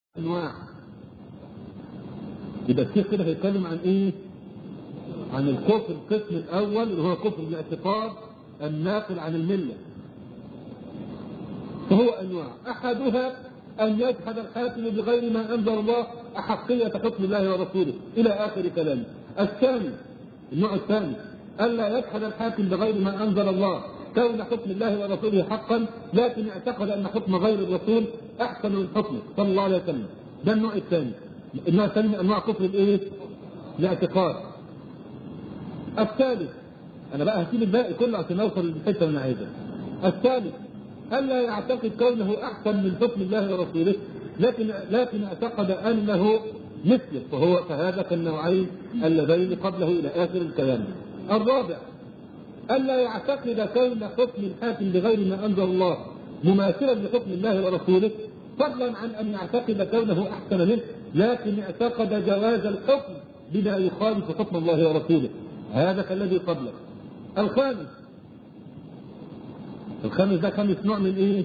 انواع. يبقى الشيخ كده هيتكلم عن ايه؟ عن الكفر القسم الاول اللي هو كفر الاعتقاد الناقل عن المله. فهو انواع، احدها ان يجحد الحاكم بغير ما انزل الله احقيه حكم الله ورسوله الى اخر كلامه. الثاني، النوع الثاني، الا يجحد الحاكم بغير ما انزل الله كون حكم الله ورسوله حقا، لكن اعتقد ان حكم غير الرسول احسن من حكمه صلى الله عليه وسلم. ده النوع الثاني. النوع الثاني من انواع كفر الايه؟ الاعتقاد. الثالث، انا بقى هسيب الباقي كله عشان اوصل للحته اللي انا عايزها. الثالث، الا يعتقد كونه احسن من حكم الله ورسوله، لكن اعتقد انه مثله، فهذا كالنوعين اللذين قبله الى اخر الكلام. الرابع، الا يعتقد كون حكم الحاكم بغير ما انزل الله مماثلا لحكم الله ورسوله، فضلا عن ان يعتقد كونه احسن منه، لكن اعتقد جواز الحكم بما يخالف حكم الله ورسوله، هذا كالذي قبله. الخامس ده خامس نوع من ايه؟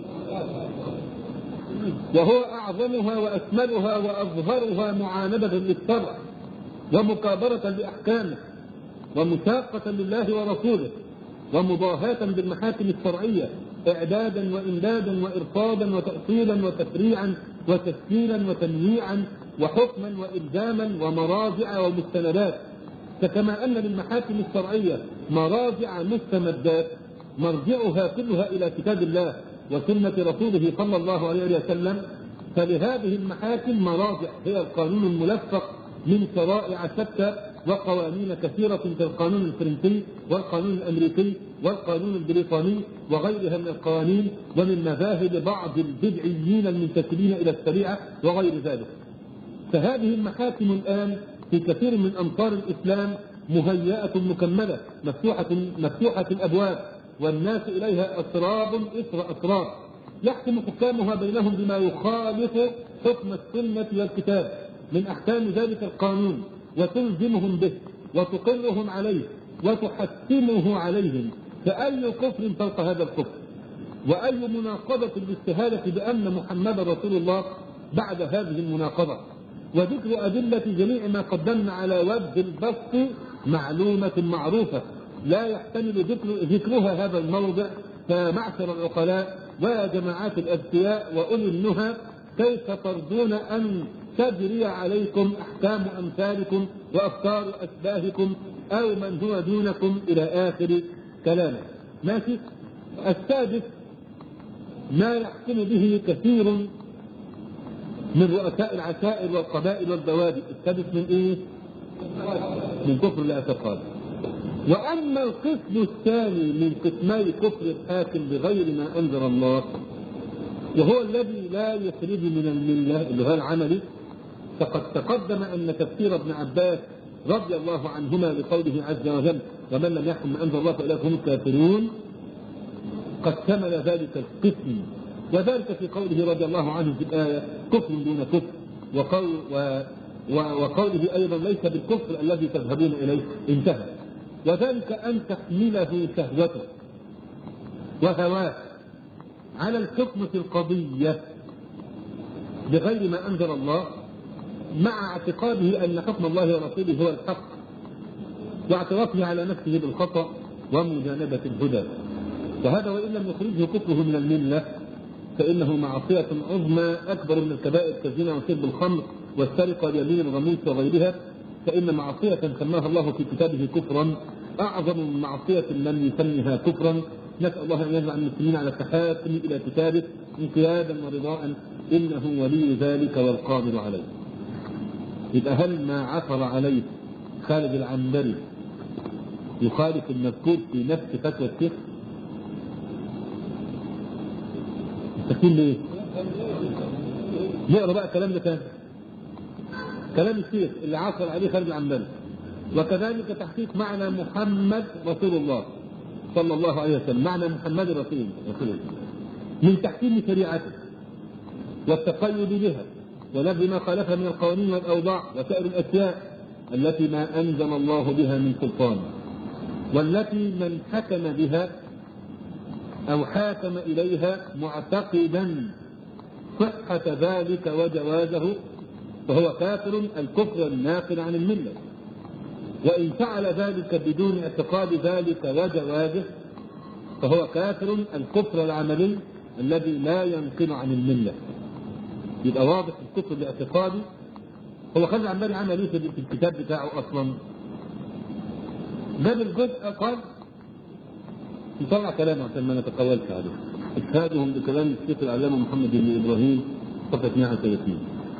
وهو اعظمها واكملها واظهرها معاندة للشرع ومكابرة لاحكامه ومشاقة لله ورسوله ومضاهاة بالمحاكم الشرعية، اعدادا وامدادا وارصادا وتأصيلا وتفريعا وتشكيلا وتنويعا وحكما والزاما ومراجع ومستندات. فكما ان للمحاكم الشرعية مراجع مستمدات مرجعها كلها الى كتاب الله وسنة رسوله صلى الله عليه وسلم، فلهذه المحاكم مراجع هي القانون الملفق من شرائع شتى وقوانين كثيرة كالقانون الفرنسي والقانون الامريكي والقانون البريطاني وغيرها من القوانين، ومن مذاهب بعض البدعيين المنتسبين الى الشريعة وغير ذلك. فهذه المحاكم الان في كثير من امصار الاسلام مهيئة مكملة مفتوحة الابواب، والناس اليها اسراب اثر اسراب، يحكم حكامها بينهم بما يخالف حكم السنة والكتاب من احكام ذلك القانون، وتلزمهم به وتقرهم عليه وتحتمه عليهم. فأي كفر فوق هذا الكفر، وأي مناقضة للشهادة بأن محمد رسول الله بعد هذه المناقضة. وذكر أدلة جميع ما قدمنا على وجه البسط معلومة معروفة لا يحتمل ذكرها هذا الموضع. فمعشر العقلاء ويا جماعات الأذكياء وأولي النهى، كيف ترضون أن تجري عليكم أحكام أمثالكم وأفكار أشباهكم أو من هو دونكم إلى آخر كلامه. ماشي. السادس، ما يحكم به كثير من رؤساء العشائر والقبائل والبوادي. السادس من إيه؟ من كفر الاعتقاد. وأما القسم الثاني من قسمي كفر الحاكم بغير ما أنزل الله، وهو الذي لا يخرج من الملة اللي هو العملي، فقد تقدم أن تفسير ابن عباس رضي الله عنهما لقوله عز وجل ومن لم يحكم ما أنزل الله فأولئك هم الكافرون قد شمل ذلك القسم، وذلك في قوله رضي الله عنه في الآية كفر دون كفر، وقوله أيضا ليس بالكفر الذي تذهبون إليه، انتهى. وذلك أن تحمله شهوته وهواه على الحكم في القضية بغير ما أنزل الله، مع اعتقاده أن حكم الله ورسوله هو الحق، واعترافه على نفسه بالخطأ ومجانبة الهدى. وهذا وإن لم يخرجه كفره من الملة فإنه معصية عظمى أكبر من الكبائر كالزنا وشرب الخمر والسرقة واليمين الغموس وغيرها، فإن معصية سماها الله في كتابه كفرا أعظم من معصية لم يسمها كفرا. نسأل الله أن يجعل المسلمين على التحاكم إلى كتابه انقيادا ورضاء، إنه ولي ذلك والقادر عليه. يبقى هل ما عثر عليه خالد العنبري يخالف المذكور في نفس فتوى الشيخ؟ مستقيم ليه؟ نقرا بقى الكلام ده تاني. كلام الشيخ اللي عثر عليه خالد العنبري، وكذلك تحقيق معنى محمد رسول الله صلى الله عليه وسلم، معنى محمد رسول الله من تحكيم شريعته والتقيد بها ونبذ ما خالفها من القوانين والأوضاع وسائر الأشياء التي ما أنزل الله بها من سلطان، والتي من حكم بها أو حاكم إليها معتقدا صحة ذلك وجوازه فهو كافر الكفر الناقل عن الملة، وإن فعل ذلك بدون اعتقاد ذلك وجوازه فهو كافر الكفر العملي الذي لا ينقل عن الملة. يبقى واضح الكفر الاعتقادي. هو خالد العنبري عمل ايه في الكتاب بتاعه اصلا؟ جاب الجزء قال نطلع كلامه عشان ما نتقولش عليه. اجتهادهم بكلام الشيخ العلامة محمد بن ابراهيم صفحة 130.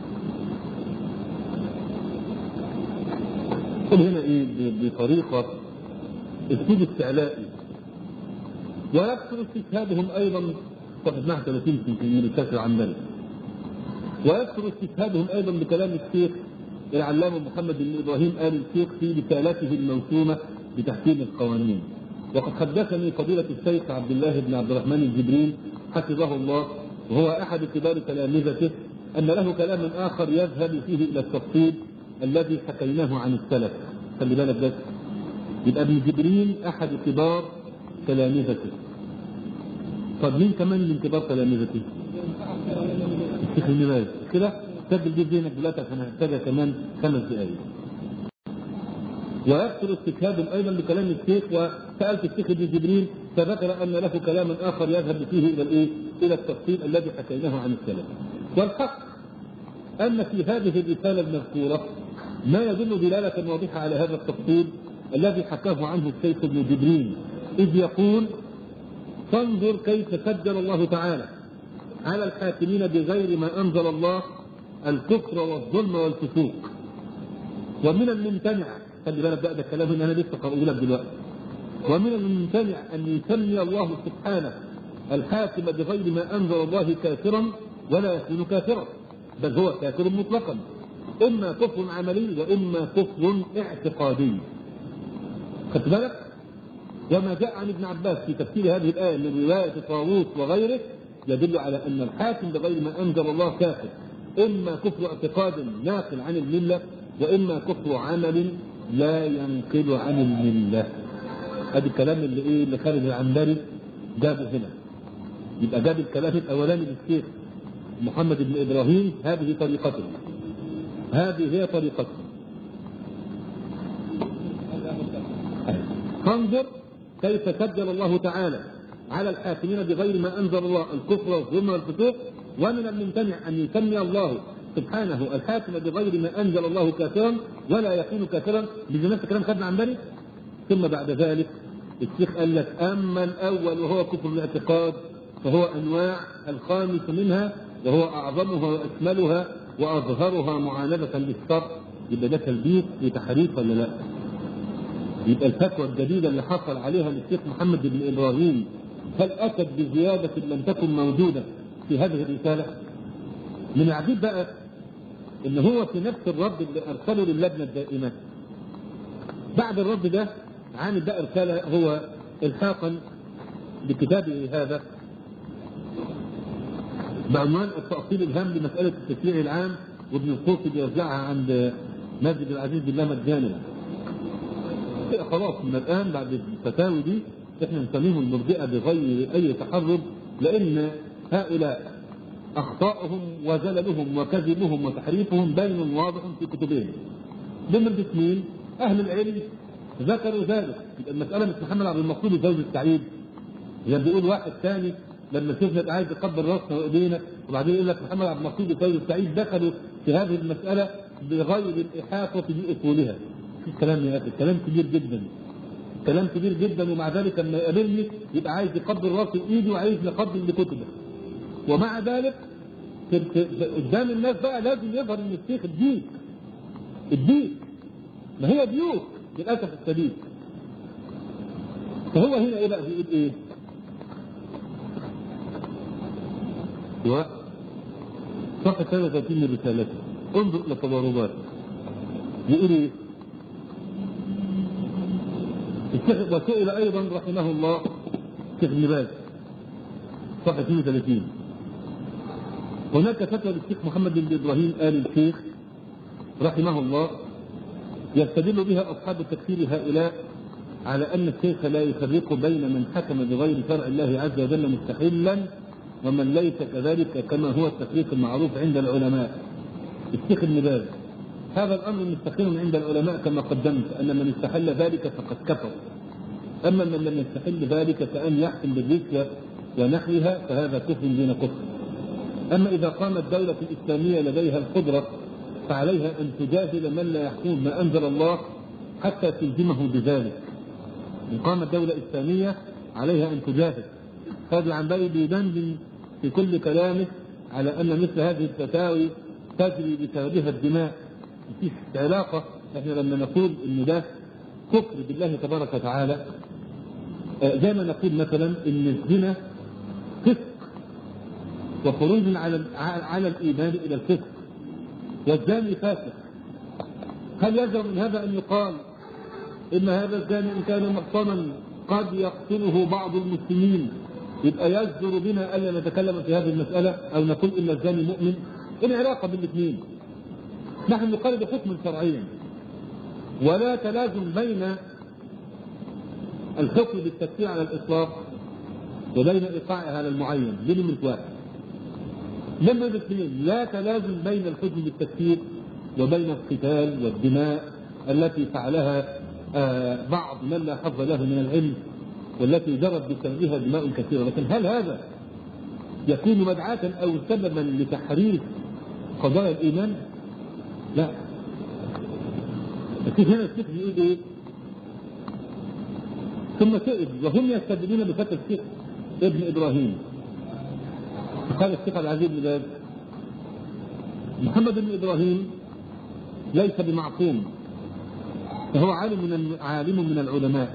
قل هنا ايه بطريقة اسلوب استعلائي. ويكثر استشهادهم ايضا صفحة 130 من الشيخ العنبري. ويكثر استشهادهم ايضا بكلام الشيخ العلامة محمد بن ابراهيم آل الشيخ في رسالته الموسومة بتحكيم القوانين. وقد حدثني فضيلة الشيخ عبد الله بن عبد الرحمن الجبرين حفظه الله وهو احد كبار تلامذته ان له كلام اخر يذهب فيه الى التفصيل الذي حكيناه عن السلف. خلي بالك بس، يبقى ابن جبرين احد كبار تلامذته. طب مين كمان من كبار تلامذته؟ الشيخ ابن باز. كده سجل دي بينك دلوقتي عشان هنحتاجها كمان 5 دقائق. ويكثر استشهادهم ايضا بكلام الشيخ. وسالت الشيخ ابن جبرين فذكر ان له كلاما اخر يذهب فيه الى التفصيل الذي حكيناه عن السلف. والحق ان في هذه الرساله المذكوره ما يدل دلاله واضحه على هذا التفصيل الذي حكاه عنه الشيخ ابن جبرين، اذ يقول: فانظر كيف سجل الله تعالى على الحاكمين بغير ما انزل الله الكفر والظلم والفسوق. ومن الممتنع، خلي بالك بقى ده الكلام اللي انا لسه هقوله لك دلوقتي، ومن الممتنع ان يسمي الله سبحانه الحاكم بغير ما انزل الله كافرا ولا يكون كافرا، بل هو كافر مطلقا، اما كفر عملي واما كفر اعتقادي. خدت بالك؟ وما جاء عن ابن عباس في تفسير هذه الآية من رواية طاووس وغيره يدل على أن الحاكم بغير ما أنزل الله كافر، إما كفر اعتقاد ناقل عن الملة وإما كفر عمل لا ينقل عن الملة. هذا الكلام اللي خالد العنبري جابه هنا. يبقى جاب الكلام الأولاني للشيخ محمد بن إبراهيم. هذه طريقته، هذه هي طريقته. فانظر كيف سجل الله تعالى على الحاكمين بغير ما انزل الله الكفر والظلم والفسوق. ومن الممتنع ان يسمي الله سبحانه الحاكم بغير ما انزل الله كافرا ولا يكون كافرا، بنفس كلام خدنا عن بالي. ثم بعد ذلك الشيخ قال لك: اما الاول وهو كفر الاعتقاد فهو انواع، الخامس منها وهو اعظمها واكملها واظهرها معاندة للشرع. يبقى ده تلبيس وتحريف ولا لا؟ يبقى الفتوى الجديدة اللي حصل عليها للشيخ محمد بن إبراهيم هل أتت بزيادة لم تكن موجودة في هذه الرسالة؟ من العجيب بقى إن هو في نفس الرد اللي أرسله للجنة الدائمة بعد الرد ده عامل بقى رسالة هو إلحاقا بكتابه هذا بعنوان التأصيل الهام لمسألة التشريع العام، وابن القوطي بيوزعها عند مسجد العزيز بالله مجانا. خلاص من الآن بعد الفتاوي دي احنا نسميهم المرجئة بغير أي تحرر، لأن هؤلاء أخطائهم وزللهم وكذبهم وتحريفهم بين واضح في كتبهم. ضمن مين؟ أهل العلم ذكروا ذلك. المسألة مش محمد عبد المقصود زوج السعيد زي يعني بيقول واحد ثاني لما شفنا عايز يقبل راسنا وإيدينا وبعدين يقول لك محمد عبد المقصود زوج السعيد دخلوا في هذه المسألة بغير الإحاطة بأصولها. كلام يا أخي، كلام كبير جدا، كلام كبير جدا. ومع ذلك لما يقابلني يبقى عايز يقبل راسي وإيدي وعايز يقبل لكتبه. ومع ذلك قدام الناس بقى لازم يظهر ان الشيخ الدين ما هي ديوك للاسف الشديد. فهو هنا ايه بقى بيقول ايه؟ صفحة 33 من رسالته انظر الى تضارباته. يقول ايه؟ الشيخ وسئل ايضا رحمه الله الشيخ ابن باز صفحة 32 هناك فتوى للشيخ محمد بن ابراهيم آل الشيخ رحمه الله يستدل بها اصحاب التكفير هؤلاء على ان الشيخ لا يفرق بين من حكم بغير شرع الله عز وجل مستحلا ومن ليس كذلك كما هو التفريق المعروف عند العلماء. الشيخ ابن باز هذا الأمر مستقيم عند العلماء كما قدمت، أن من استحل ذلك فقد كفر. أما من لم يستحل ذلك كأن يحكم بالرشوة ونحوها فهذا كفر دون كفر. أما إذا قامت الدولة الإسلامية لديها القدرة فعليها أن تجاهل من لا يحكم ما أنزل الله حتى تلزمه بذلك. إن قامت دولة إسلامية عليها أن تجاهل. هذا العنبري بيدندن في كل كلامه على أن مثل هذه الفتاوي تجري بسببها الدماء. مفيش علاقة. احنا لما نقول ان ده كفر بالله تبارك وتعالى زي ما نقول مثلا ان الزنا فسق وخروج على الايمان الى الفسق والزاني فاسق، هل يلزم من هذا ان يقال ان هذا الزاني ان كان محصنا قد يقتله بعض المسلمين يبقى يجدر بنا الا نتكلم في هذه المسألة او نقول ان الزاني مؤمن؟ ايه العلاقة بالاثنين؟ نحن نقال بحكم شرعيا ولا تلازم بين الحكم بالتكفير على الإطلاق وبين إيقاعها على المعين. دي نمرة واحد. نمرة اثنين لا تلازم بين الحكم بالتكفير وبين القتال والدماء التي فعلها بعض من لا حظ له من العلم والتي جرت بسببها دماء كثيرة. لكن هل هذا يكون مدعاة أو سببا لتحريف قضايا الإيمان؟ لا. لكن هنا الشيخ بيقول ايه؟ ثم سئل وهم يستدلون بفتى الشيخ ابن ابراهيم. قال الشيخ العزيز بن باز محمد بن ابراهيم ليس بمعصوم، فهو عالم من العلماء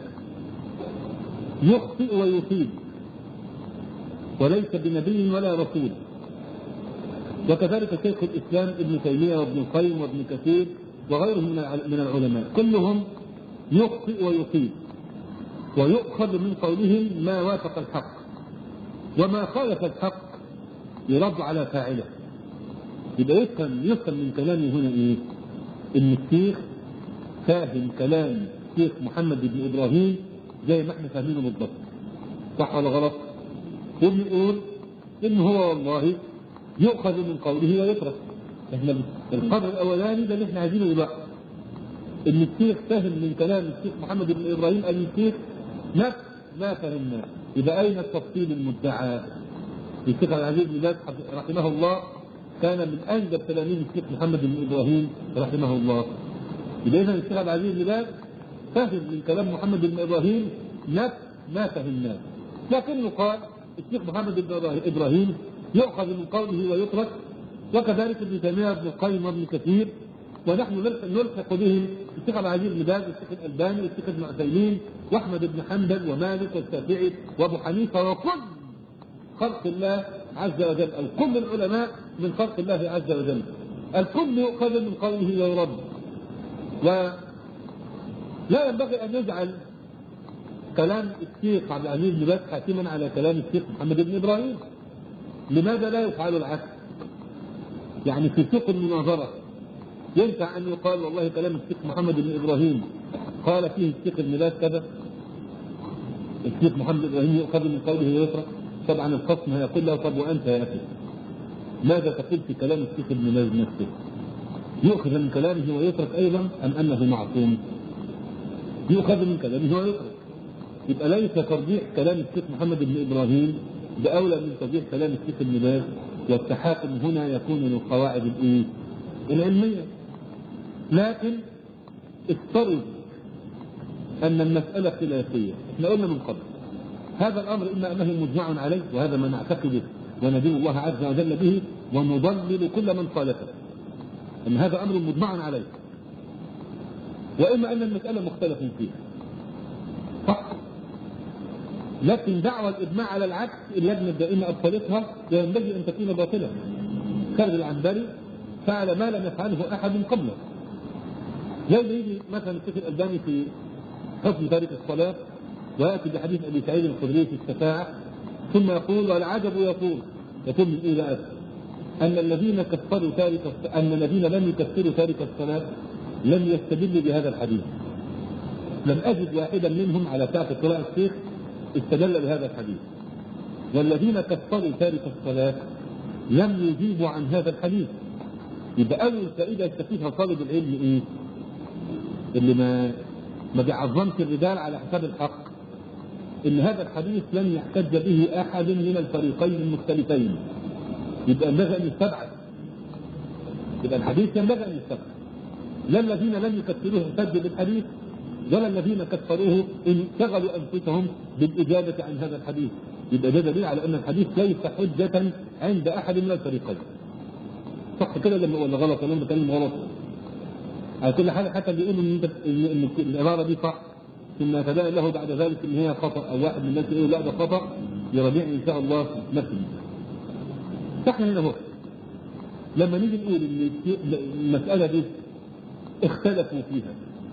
يخطئ ويصيب وليس بنبي ولا رسول. وكذلك شيخ الاسلام ابن تيميه وابن القيم وابن كثير وغيرهم من العلماء كلهم يخطئ ويصيب ويؤخذ من قولهم ما وافق الحق وما خالف الحق يرد على فاعله. يبقى يفهم من كلامي هنا ايه؟ ان الشيخ فاهم كلام الشيخ محمد بن ابراهيم زي ما احنا فاهمينه بالضبط، صح ولا غلط؟ وبنقول ان هو والله يؤخذ من قوله ويترك. احنا القدر الاولاني ده اللي احنا عايزينه دلوقتي، ان الشيخ فهم من كلام الشيخ محمد بن ابراهيم ان الشيخ نفس ما فهمناه. يبقى اين التفصيل المدعى؟ الشيخ العزيز بن باز رحمه الله كان من انجب تلاميذ الشيخ محمد بن ابراهيم رحمه الله. يبقى اذا الشيخ العزيز بن باز فهم من كلام محمد بن ابراهيم نفس ما فهمناه، لكنه قال الشيخ محمد بن ابراهيم يؤخذ من قوله ويترك، وكذلك ابن تيميه وابن القيم وابن كثير، ونحن نلحق بهم الشيخ العزيز بن باز والشيخ الالباني والشيخ ابن عثيمين واحمد بن حنبل ومالك والشافعي وابو حنيفه وكل خلق الله عز وجل، كل العلماء من خلق الله عز وجل، الكل يؤخذ من قوله ويرد. ولا ينبغي ان يجعل كلام الشيخ عبد العزيز بن باز حاكما على كلام الشيخ محمد بن ابراهيم. لماذا لا يفعل العكس؟ يعني في سوق المناظره ينفع ان يقال والله كلام الشيخ محمد بن ابراهيم قال فيه الشيخ ابن باز كذا، الشيخ محمد بن ابراهيم يؤخذ من قوله ويترك؟ طبعا الخصم هيقول له طب وانت يا اخي ماذا تقول في كلام الشيخ ابن باز نفسه؟ يؤخذ من كلامه ويترك ايضا ام انه معصوم؟ يؤخذ من كلامه ويترك. يبقى ليس ترجيح كلام الشيخ محمد بن ابراهيم باولى من ترجيح كلام الشيخ ابن باز، والتحاكم هنا يكون للقواعد العلميه. لكن افترض ان المساله خلافيه، احنا قلنا من قبل هذا الامر اما انه مجمع عليه وهذا ما نعتقده وندين الله عز وجل به ونضلل كل من خالفه، ان هذا امر مجمع عليه، واما ان المساله مختلف فيها، صح؟ لكن دعوى الاجماع على العكس اللجنه الدائمه ابطلتها وينبغي ان تكون باطله. خالد العنبري فعل ما لم يفعله احد قبله. زي ما يجي مثلا الشيخ الالباني في حكم تارك الصلاه وياتي بحديث ابي سعيد الخدري في الشفاعه ثم يقول والعجب يقول من ايه بقى؟ ان الذين كفروا ان الذين لم يكفروا تارك الصلاه لم يستدلوا بهذا الحديث. لم اجد واحدا منهم على ساعه قراءه الشيخ استدل بهذا الحديث. والذين كفروا تارك الصلاة لم يجيبوا عن هذا الحديث. يبقى أول فائدة يستفيدها طالب العلم إيه؟ اللي ما بيعظمش الرجال على حساب الحق، إن هذا الحديث لم يحتج به أحد من الفريقين المختلفين. يبقى ينبغي أن يستبعد، يبقى الحديث ينبغي أن يستبعد. لا الذين لم يكفروه احتجوا بالحديث، ولا الذين كفروه انشغلوا أنفسهم بالإجابة عن هذا الحديث. يبقى ده دليل على أن الحديث ليس حجة عند أحد من الفريقين. صح كده ولا غلط؟ أنا بتكلم غلط على كل حاجة. حتى بيقولوا إن العبارة دي صح، ثم يتبين له بعد ذلك إن هي خطأ، أو واحد من الناس يقول لا ده خطأ، يراجعني إن شاء الله نفسه. فإحنا هنا هو لما نيجي نقول إن المسألة دي اختلفوا فيها،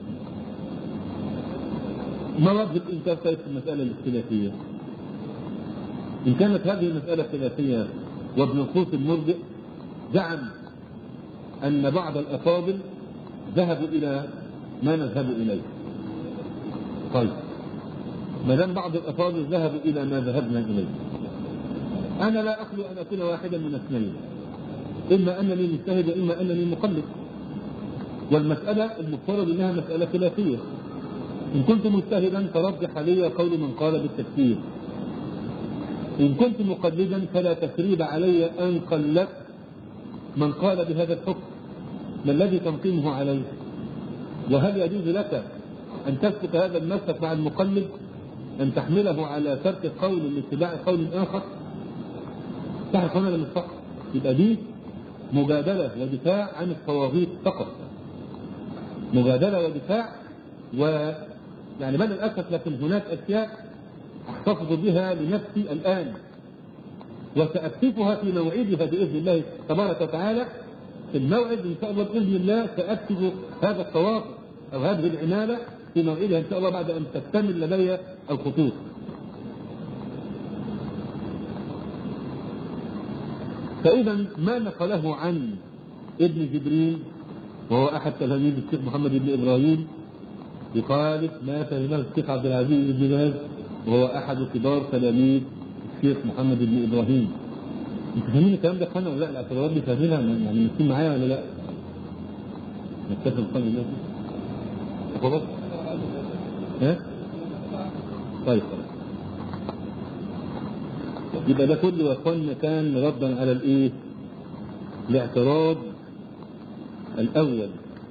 ما وجه الإنكار في المسألة الاختلافية؟ إن كانت هذه المسألة خلافية، وابن القوس المرجئ زعم أن بعض الأفاضل ذهبوا إلى ما نذهب إليه. طيب ما دام بعض الأفاضل ذهبوا إلى ما ذهبنا إليه، أنا لا أخلو أن أكون واحدا من اثنين، إما أنني مجتهد وإما أنني مقلد، والمسألة المفترض أنها مسألة خلافية. إن كنت مجتهدا فرجح لي قول من قال بالتكفير، إن كنت مقلدا فلا تثريب علي أن قلدت من قال بهذا الحكم. ما الذي تنقيمه عليه؟ وهل يجوز لك أن تسلك هذا المسلك مع المقلد، أن تحمله على ترك قول لاتباع قول آخر؟ تعرف هذا من الصح. يبقى دي مجادلة ودفاع عن الطواغيت فقط، مجادلة ودفاع. ويعني بل الأسف لكن هناك أشياء أحتفظ بها لنفسي الآن وسأكتفها في موعدها بإذن الله تبارك وتعالى. في الموعد إن شاء الله بإذن الله سأكتب هذا التواصل أو هذه العنالة في موعدها إن شاء الله بعد أن تكتمل لدي الخطوط. فإذا ما نقله عن ابن جبرين وهو أحد تلاميذ الشيخ محمد بن إبراهيم يخالف ما فهمه الشيخ عبد العزيز بن باز وهو أحد كبار تلاميذ الشيخ محمد بن إبراهيم. انتوا فاهمين الكلام ده خلنا ولا لا؟ الاعتبارات دي فاهمينها يعني ماشيين معايا ولا لا؟ نتفق القلب ده خلاص؟ ها؟ طيب يبقى ده كله يا اخوانا كان ردا على الايه؟ الاعتراض الاول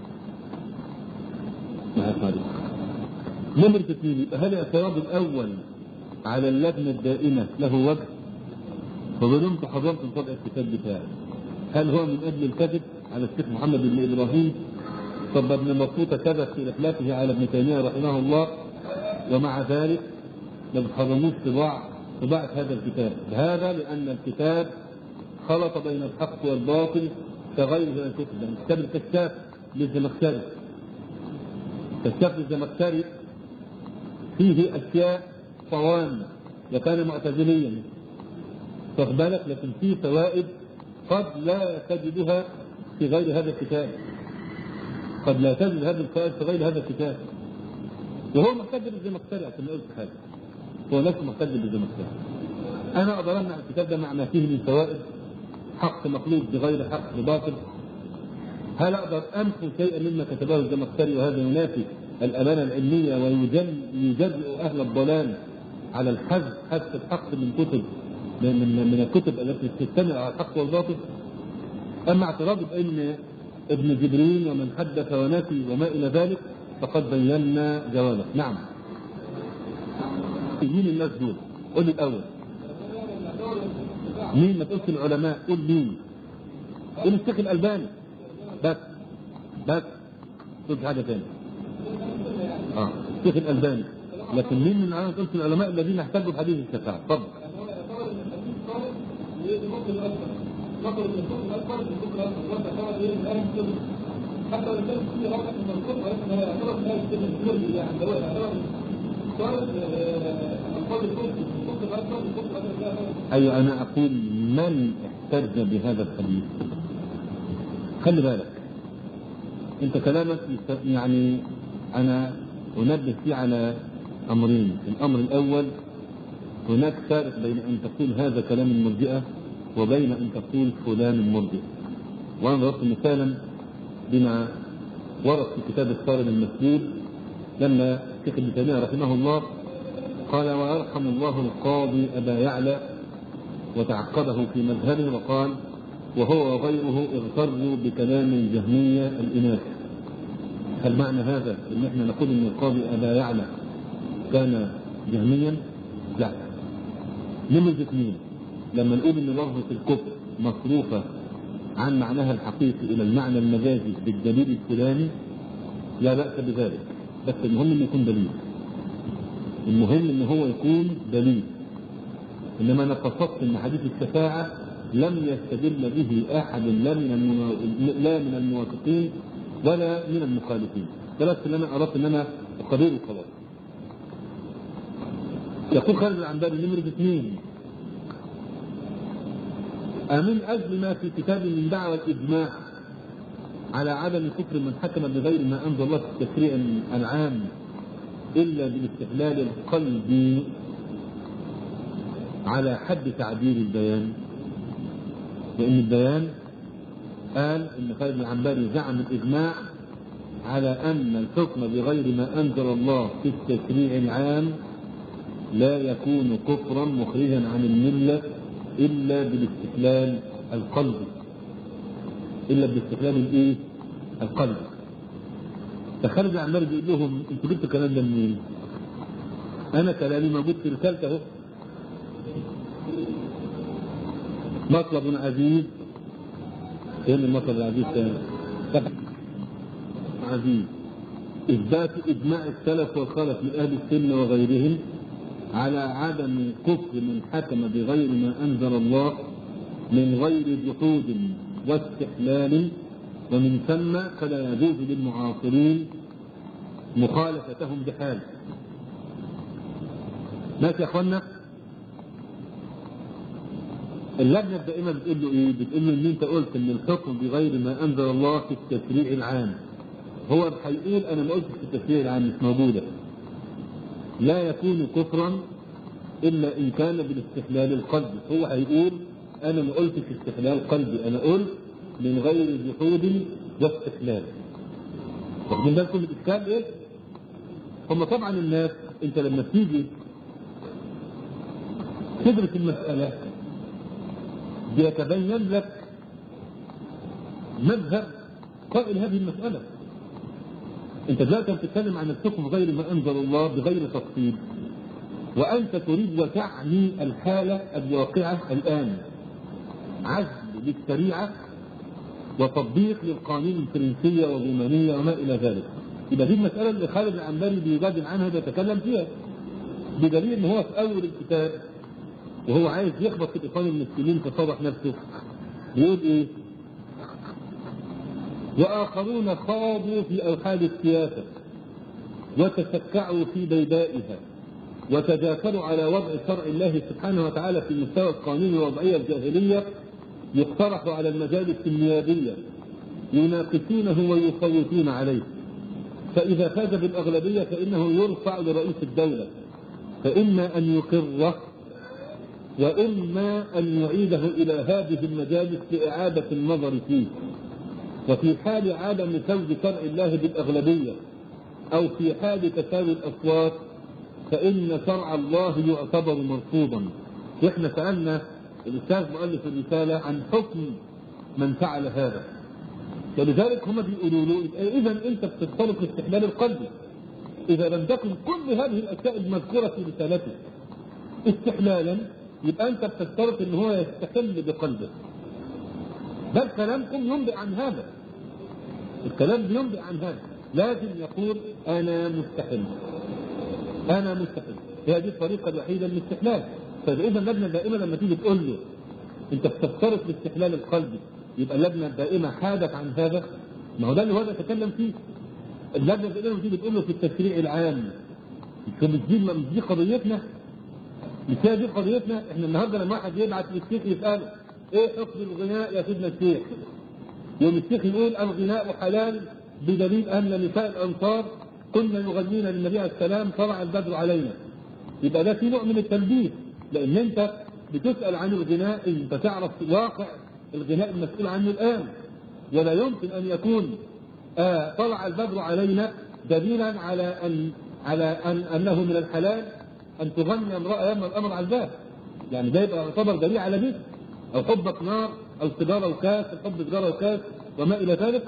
مع الحديث. نمرة 2 يبقى هل الاعتراض الاول على اللجنة الدائمة له وجه؟ فظلمت حضرت طبع الكتاب بتاعي. هل هو من اجل الكذب على الشيخ محمد بن ابراهيم؟ طب ابن مطوطة كذب في رحلته على ابن تيمية رحمه الله، ومع ذلك لم حرموش طباعة هذا الكتاب. هذا لأن الكتاب خلط بين الحق والباطل كغير من الكتب. يعني كتاب الكشاف للزمخشري، كشاف للزمخشري فيه أشياء صوان وكان معتزليا واخد بالك، لكن فيه فوائد قد لا تجدها في غير هذا الكتاب، قد لا تجد هذه الفوائد في غير هذا الكتاب. وهو محتج بالزمخشري عشان ما قلت حاجه، هو نفسه محتج بالزمخشري. انا اقدر امنع الكتاب ده مع ما فيه من فوائد، حق مخلوق بغير حق بباطل. هل اقدر امحو شيئا مما كتبه الزمخشري وهذا ينافي الامانه العلميه ويجرئ اهل الضلال على الحذف الحق من كتب من الكتب التي تجتمع على الحق والباطل؟ اما اعتراض بان ابن جبرين ومن حدث ونسي وما الى ذلك فقد بينا جوابه. نعم. مين الناس دول؟ قول الاول مين، ما تقولش العلماء، قول مين. قول الشيخ الالباني بس تقول حاجه ثانيه. الشيخ الالباني، لكن مين من العلماء؟ تقولش العلماء الذين احتجوا بحديث الشفاعه. اتفضل. أيوة أنا أقول من احتج بهذا الحديث. خلي بالك أنت كلامك يعني أنا أنبه فيه على أمرين. الأمر الأول هناك فارق بين أن تقول هذا كلام المرجئة وبين أن تقول فلان مرجئ. وأنا ضربت مثالا بما ورد في كتاب الصارم المسلول لما الشيخ ابن تيمية رحمه الله قال: ويرحم الله القاضي أبا يعلى، وتعقبه في مذهبه وقال: وهو وغيره اغتروا بكلام الجهمية الإناث. هل معنى هذا ان احنا نقول ان القاضي ابا يعلى كان جهميا؟ لا. نمرة 2 لما نقول ان لفظة الكفر مصروفة عن معناها الحقيقي الى المعنى المجازي بالدليل الفلاني لا بأس بذلك، بس المهم انه يكون دليل. المهم ان هو يكون دليل. انما انا قصدت ان حديث الشفاعة لم يستدل به احد لا من الموافقين ولا من المخالفين. ثلاث اللي انا اردت ان انا اقرره خلاص. يقول خالد العنبري نمرة 2: أمن أجل ما في كتاب من دعوى الإجماع على عدم كفر من حكم بغير ما أنزل الله في التشريع العام إلا بالاستحلال القلبي على حد تعبير البيان. لأن البيان قال إن خالد العنبري زعم الإجماع على أن الحكم بغير ما أنزل الله في التشريع العام لا يكون كفرا مخرجا عن الملة إلا بالاستحلال القلبي. إلا بالاستحلال الإيه؟ القلبي. فخالد العنبري بيقول لهم: أنتوا جبتوا الكلام ده منين؟ أنا كلامي موجود في رسالته. مطلب عزيز. فين المطلب العزيز تاني؟ عزيز إثبات إجماع السلف والخلف من أهل السنة وغيرهم على عدم كفر من حكم بغير ما أنزل الله من غير جحود واستحلال، ومن ثم فلا يجوز للمعاصرين مخالفتهم بحال. ماشي يا أخوانا؟ اللجنة الدائمة بتقول له إيه؟ بتقول له إن أنت قلت إن الحكم بغير ما أنزل الله في التشريع العام. هو هيقول أنا ما قلتش في التشريع العام، مش موجودة. لا يكون كفرا إلا إن كان بالاستحلال القلبي. هو هيقول أنا ما قلتش استحلال قلبي، أنا قلت من غير جحود واستحلال. واخدين بالكم من الإشكال إيه؟ هم طبعا الناس أنت لما تيجي تدرس المسألة بيتبين لك مذهب قائل هذه المسألة. انت دلوقتي بتتكلم عن الحكم غير ما انزل الله بغير تفصيل، وانت تريد وتعني الحالة الواقعة الان، عزل للشريعة وتطبيق للقوانين الفرنسية والرومانية وما الى ذلك. يبقى دي المسألة اللي خالد العنبري بيجادل عنها بيتكلم فيها، بدليل ان هو في اول الكتاب وهو عايز يخبط في الاخوان المسلمين فصرح نفسه بيقول ايه؟ وآخرون خاضوا في أوحال السياسة وتسكعوا في بيدائها وتجاثروا على وضع شرع الله سبحانه وتعالى في مستوى القانون الوضعية الجاهلية يقترح على المجالس النيابية يناقشونه ويصوتون عليه، فإذا فاز بالأغلبية فإنه يرفع لرئيس الدولة، فإما أن يقره وإما أن يعيده إلى هذه المجالس لإعادة النظر فيه. وفي حال عدم فوز شرع الله بالأغلبية أو في حال تساوي الأصوات فإن شرع الله يعتبر مرفوضا. وإحنا سألنا الأستاذ مؤلف الرسالة عن حكم من فعل هذا، ولذلك هم بيقولوا له إذا أنت بتختلف الاستحلال القلبي. إذا لم تكن كل هذه الأشياء المذكورة في رسالته استحلالا يبقى أنت بتشترط إن هو يستحل بقلبه. بل كلامكم ينبئ عن هذا، الكلام بينبئ عن هذا. لازم يقول أنا مستحل، أنا مستحل. هذه الطريقة الوحيدة للاستحلال. فإذا اللجنة الدائمة لما تيجي تقول له أنت بتفترض الاستحلال القلبي يبقى اللجنة الدائمة حادت عن هذا. ما هو ده اللي هو يتكلم فيه. اللجنة الدائمة تيجي تقول له في التشريع العام، مش دي قضيتنا، مش هي دي قضيتنا. احنا النهارده لما واحد يبعت للشيخ يسأله ايه حكم الغناء يا سيدنا الشيخ؟ يوم الشيخ يقول الغناء حلال بدليل ان نساء الانصار كنا يغنين للنبي عليه السلام طلع البدر علينا. يبقى ده في نوع من التلبيس. لان انت بتسأل عن الغناء، انت تعرف واقع الغناء المسؤول عنه الان، ولا يمكن ان يكون طلع البدر علينا دليلا على انه من الحلال ان تغني امرأة يمنى الامر على الباب، يعني ده يبقى يعتبر دليل على ذلك، او حبك نار او سيجاره وكاس، الحب سيجاره وكاس وما الى ذلك.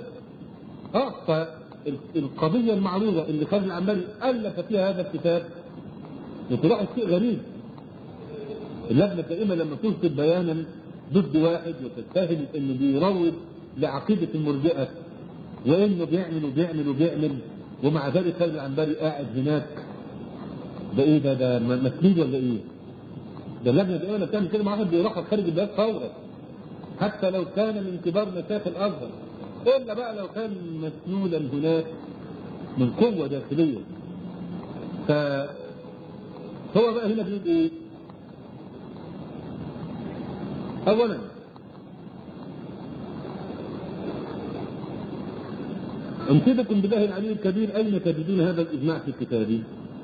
فالقضيه المعروضه اللي خالد العنبري الف فيها هذا الكتاب بتلاحظ شيء غريب. اللجنه الدائمه لما تنصب بيانا ضد واحد وتتهم انه بيروج لعقيده المرجئه وانه بيعمل وبيعمل وبيعمل، ومع ذلك خالد العنبري قاعد هناك، ده ايه ده مسلوب ولا ايه؟ ده اللجنه الدائمه اللي بتعمل كده مع واحد بيرحل خارج البلاد فورا، حتى لو كان من كبار مشايخ الازهر، الا بقى لو كان مسنودا هناك من قوه داخليه. فهو بقى هنا بيقول ايه؟ اولا انشدكم بالله العلي الكبير اين تجدون هذا الاجماع في كتابي؟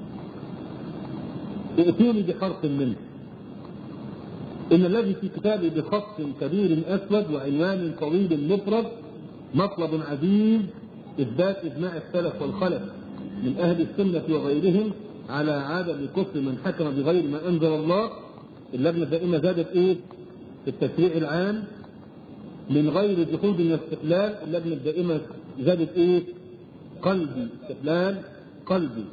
ائتوني بحرف منه. إن الذي في كتابي بخط كبير أسود وعنوان طويل مفرد مطلب عزيز إثبات إجماع السلف والخلف من أهل السنة وغيرهم على عدم كفر من حكم بغير ما أنزل الله. اللجنة دائما زادت إيه؟ في التشريع العام من غير جحود واستقلال. اللجنة دائما زادت إيه؟ قلبي، استقلال قلبي.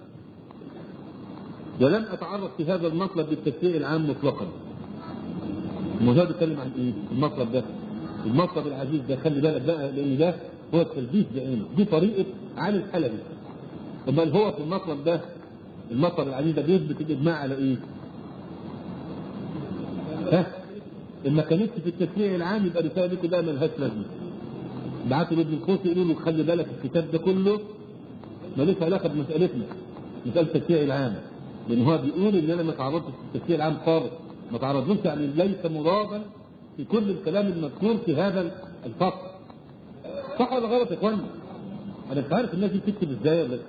ولم أتعرض في هذا المطلب بالتشريع العام مطلقا. المجاهد يتكلم عن ايه؟ المطلب ده، المطلب العزيز ده، خلي بالك بقى لان ده هو التلبيس دائما، دي طريقه علي الحلبي. امال هو في المطلب ده، المطلب العزيز ده بيثبت الاجماع على ايه؟ ما كانتش في التشريع العام يبقى رساله لكم ده ملهاش لازمه. بعتوا لابن القوسي يقولوا له خلي بالك الكتاب ده كله مالوش علاقه بمسالتنا، مساله التشريع العام، لان هو بيقول ان انا ما تعرضتش في التشريع العام خالص، ما تعرضوش، يعني ليس مضادا في كل الكلام المذكور في هذا الفصل. صح ولا غلط يا اخوانا؟ انا مش عارف الناس دي بتكتب ازاي ولا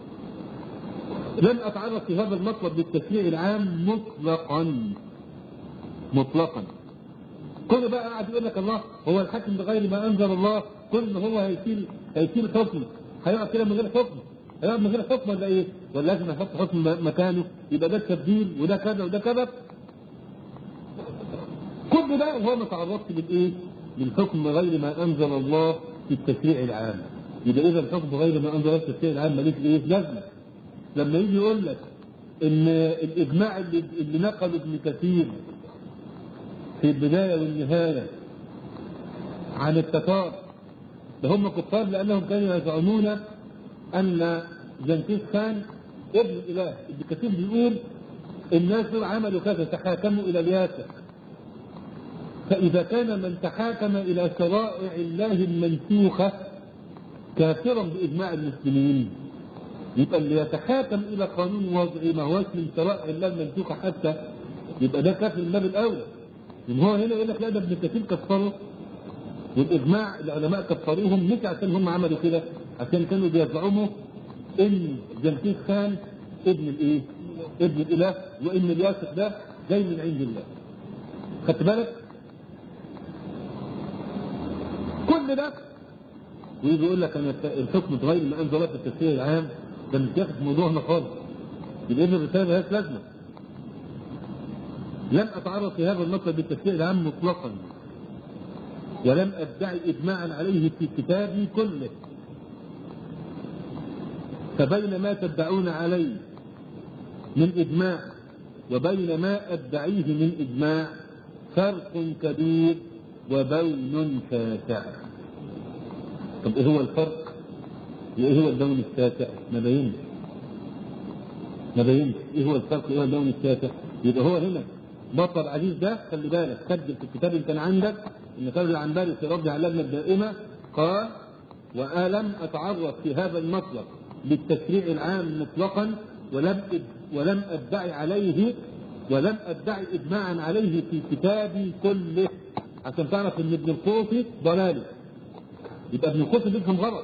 لم اتعرض في هذا المطلب بالتشريع العام مطلقا. كل بقى قاعد يقول لك الله هو الحاكم بغير ما انزل الله، كل ما هو هيشيل حكم، هيقعد كده من غير حكم، هيقعد من غير حكم ولا ايه؟ ولا لازم يحط حكم مكانه؟ يبقى ده التبديل وده كذا وده كذا. كل ده وهو ما تعرضش بالايه؟ بالحكم غير ما انزل الله في التشريع العام. يبقى اذا الحكم غير ما انزل الله في التشريع العام ماليش ايه؟ لازمه. لما يجي يقول لك ان الاجماع اللي نقله ابن كثير في البدايه والنهايه عن التتار ده هم كفار لانهم كانوا يزعمون ان جنكيز خان ابن الاله. ابن كثير بيقول الناس دول عملوا كذا، تحاكموا الى الياسر، فإذا كان من تحاكم إلى شرائع الله المنسوخة كافرا بإجماع المسلمين، يبقى اللي يتحاكم إلى قانون وضعي ما هوش من شرائع الله المنسوخة حتى، يبقى ده كافر من باب الأولى. إن هو هنا يقول لك لا ده ابن كثير كفره، والإجماع العلماء كفروهم مش عشان هم عملوا كده، عشان كانوا بيزعموا إن جنكيز خان ابن الإيه؟ ابن الإله، وإن الياسر ده جاي من عند الله. خدت بالك؟ كل ده ويجي يقول لك ان الحكم اتغير من انزل الله في التشريع العام، ده مش ياخد موضوعنا خالص. يبقى اذا الرساله مالهاش لازمه. لم اتعرض في هذا المطلب بالتشريع العام مطلقا، ولم ادعي اجماعا عليه في كتابي كله. فبين ما تدعون عليه من اجماع وبين ما ادعيه من اجماع فرق كبير وبون شاسع. طب ايه هو الفرق؟ ايه هو البون الشاسع؟ ما بينش. ايه هو الفرق؟ ايه هو البون الشاسع؟ يبقى هو هنا مطلب عزيز ده، خلي بالك سجل في الكتاب اللي كان عندك ان خالد العنبري في رد على اللجنه الدائمه قال: والم اتعرض في هذا المطلب للتشريع العام مطلقا ولم ادعي عليه ولم ادعي اجماعا عليه في كتابي كله. عشان تعرف ان ابن القوسي ضلالي. يبقى ابن القوسي بيفهم غلط.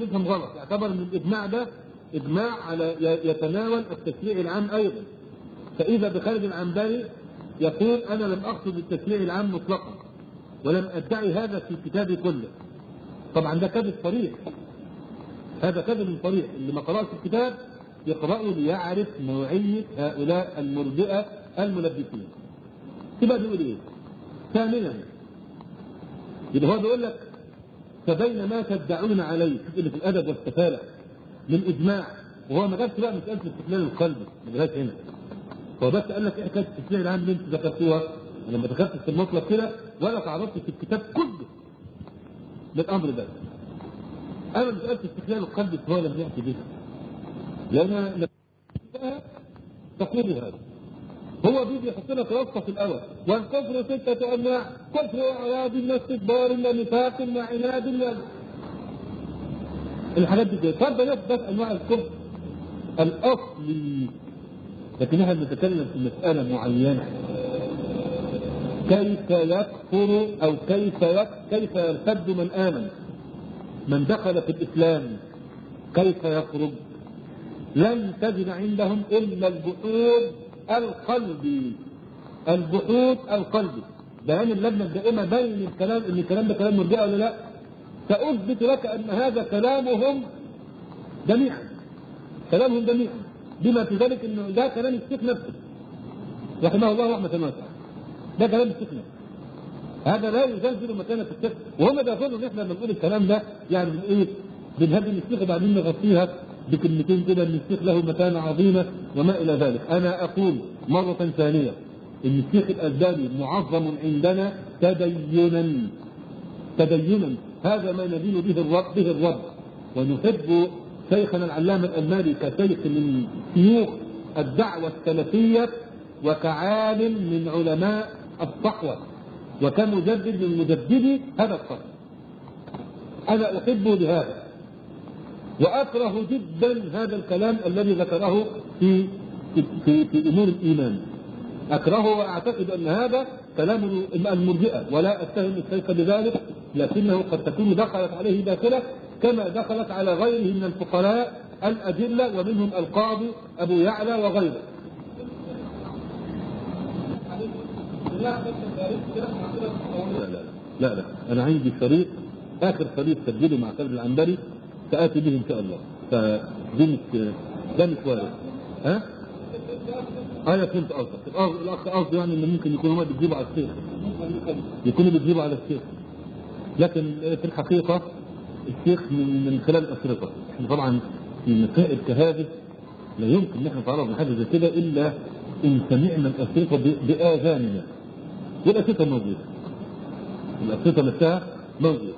يعتبر ان الاجماع ده اجماع على يتناول التشريع العام ايضا، فإذا بخالد العنبري يقول أنا لم أقصد التشريع العام مطلقا ولم أدعي هذا في كتابي كله. طبعا ده كذب صريح، هذا كذب صريح. اللي ما قرأش الكتاب يقرأه ليعرف نوعية هؤلاء المرجئة الملبسين. يبقى بيقول إيه؟ ثانيا يبقى هو بيقول لك فبين ما تدعون عليه في الأدب والسفالة من إجماع، وهو ما جابش بقى مسألة الاستقلال القلبي ما جابهاش هنا، هو بس قال لك إيه حكاية التشريع العام اللي أنت ذكرتوها لما دخلت في المطلق كده ولا تعرضت في الكتاب كله للأمر ده. أنا مسألة استقلال القلب هو لم يأتي به، لأن تقول هذا هو بيجي يحط لك وصفة في الأول والكفر 6 أنواع، كفر وإعراض إلا استكبار إلا نفاق إلا عناد إلا الحاجات دي كده. طب نثبت أنواع الكفر الأصلي، لكن احنا بنتكلم في مسألة معينة كيف يكفر أو كيف يرتد من آمن، من دخل في الإسلام كيف يخرج؟ لن تجد عندهم إلا الجحود القلبي، الجحود القلبي. بيان اللجنة الدائمة بين الكلام إن الكلام ده كلام مرجئة ولا لا، سأثبت لك أن هذا كلامهم جميعا، كلامهم جميعا، بما في ذلك أنه ده كلام الشيخ نفسه رحمه الله رحمة واسعة، ده كلام الشيخ نفسه، هذا لا يزلزل مكانة الشيخ. وهم بيقولوا ان احنا لما نقول الكلام ده يعني من ايه؟ بنهدي الشيخ وبعدين نغطيها بكلمتين كده ان الشيخ له مكانة عظيمة وما الى ذلك. انا اقول مرة ثانية ان الشيخ الألباني معظم عندنا تدينا، هذا ما ندين به الرب ونحب شيخنا العلامة الألماني كشيخ من شيوخ الدعوة السلفية وكعالم من علماء الصحوة وكمجدد من مجددي هذا القرن. أنا أحبه بهذا وأكره جدا هذا الكلام الذي ذكره في أمور الإيمان، أكرهه وأعتقد أن هذا كلام المرجئة ولا أتهم الشيخ بذلك، لكنه قد تكون دخلت عليه داخلة كما دخلت على غيره من الفقهاء الأجلة ومنهم القاضي أبو يعلى وغيره. لا أنا عندي شريط آخر شريط سجله مع خالد العنبري سآتي به إن شاء الله، فدي مش وارد. ها؟ فهمت قصدك. الأخ قصده يعني إن ممكن يكونوا هم بيجيبوا على الشيخ، يكونوا بيجيبوا على الشيخ، لكن في الحقيقة الشيخ من خلال الأشرطة. احنا طبعا في مسائل كهذه لا يمكن نحن نتعرض لحاجة زي كده إلا إن سمعنا الأشرطة بآذاننا، والأشرطة موجودة، الأشرطة نفسها موجودة.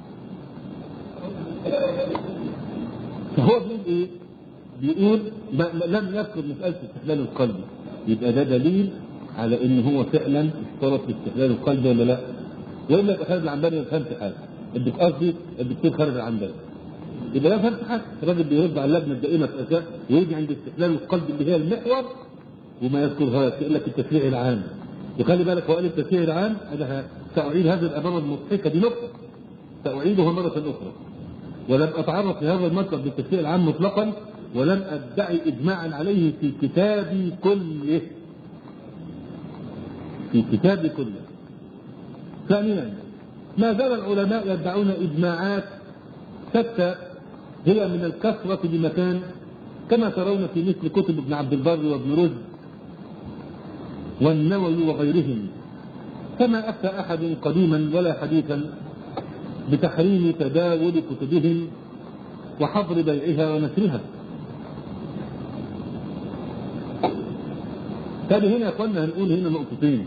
فهو بيقول إيه؟ بيقول لم يذكر مسألة استحلال القلب، يبقى ده دليل على إن هو فعلا اشترط في استحلال القلب ولا لا؟ وإلا يبقى خالد العنبري ما فهمش حاجة، اللي قصدي الدكتور خالد العنبري يبقى لا فهمت حاجة. الراجل بيرد على اللجنة الدائمة في أساس ويجي عند استحلال القلب اللي هي المحور وما يذكرهاش، يقول لك التشريع العام. وخلي بالك هو قال التشريع العام، أنا سأعيد هذه العبارة المضحكة دي نقطة سأعيدها مرة أخرى، ولم أتعرض لهذا المطلب بالتشريع العام مطلقا ولم أدعي إجماعا عليه في كتابي كله، في كتابي كله. ثانيا ما زال العلماء يدعون إجماعات شتى هي من الكثرة بمكان كما ترون في مثل كتب ابن عبد البر وابن رشد والنووي وغيرهم، فما أفتى أحد قديما ولا حديثا بتحريم تداول كتبهم وحظر بيعها ونشرها. هذه هنا يا اخوانا هنقول هنا نقطتين.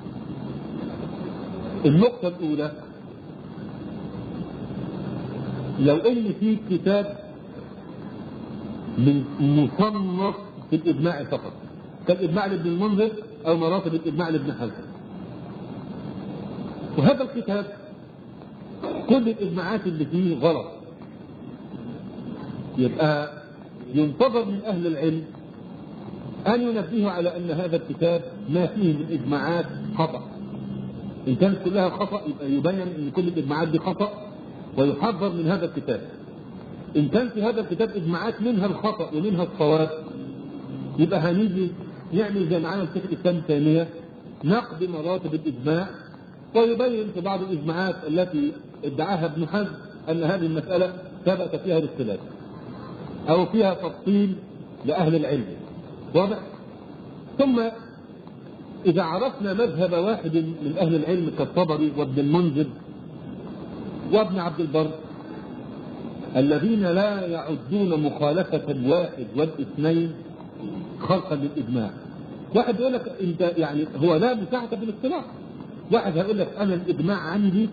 النقطة الأولى، لو ان في كتاب من مصنف في الإجماع فقط كالإجماع لابن المنذر أو مراتب الإجماع لابن حزم، وهذا الكتاب كل الإجماعات اللي فيه غلط، يبقى ينتظر من أهل العلم أن ينبهوا على أن هذا الكتاب ما فيه من إجماعات خطأ. إن كانت كلها خطأ يبقى يبين أن كل الإجماعات دي خطأ ويحذر من هذا الكتاب. إن كان في هذا الكتاب إجماعات منها الخطأ ومنها الصواب يبقى هنيجي يعمل زي ما عمل شيخ الاسلام ابن تيميه نقد مراتب الاجماع، ويبين في بعض الاجماعات التي ادعاها ابن حزم ان هذه المساله ثبت فيها الاختلاف او فيها تفصيل لاهل العلم. واضح؟ ثم اذا عرفنا مذهب واحد من اهل العلم كالطبري وابن المنذر وابن عبد البر الذين لا يعدون مخالفه الواحد والاثنين خلقا للاجماع. واحد يقول لك انت يعني هو لا مساحه في الاختلاف. واحد هيقول لك انا الاجماع عندي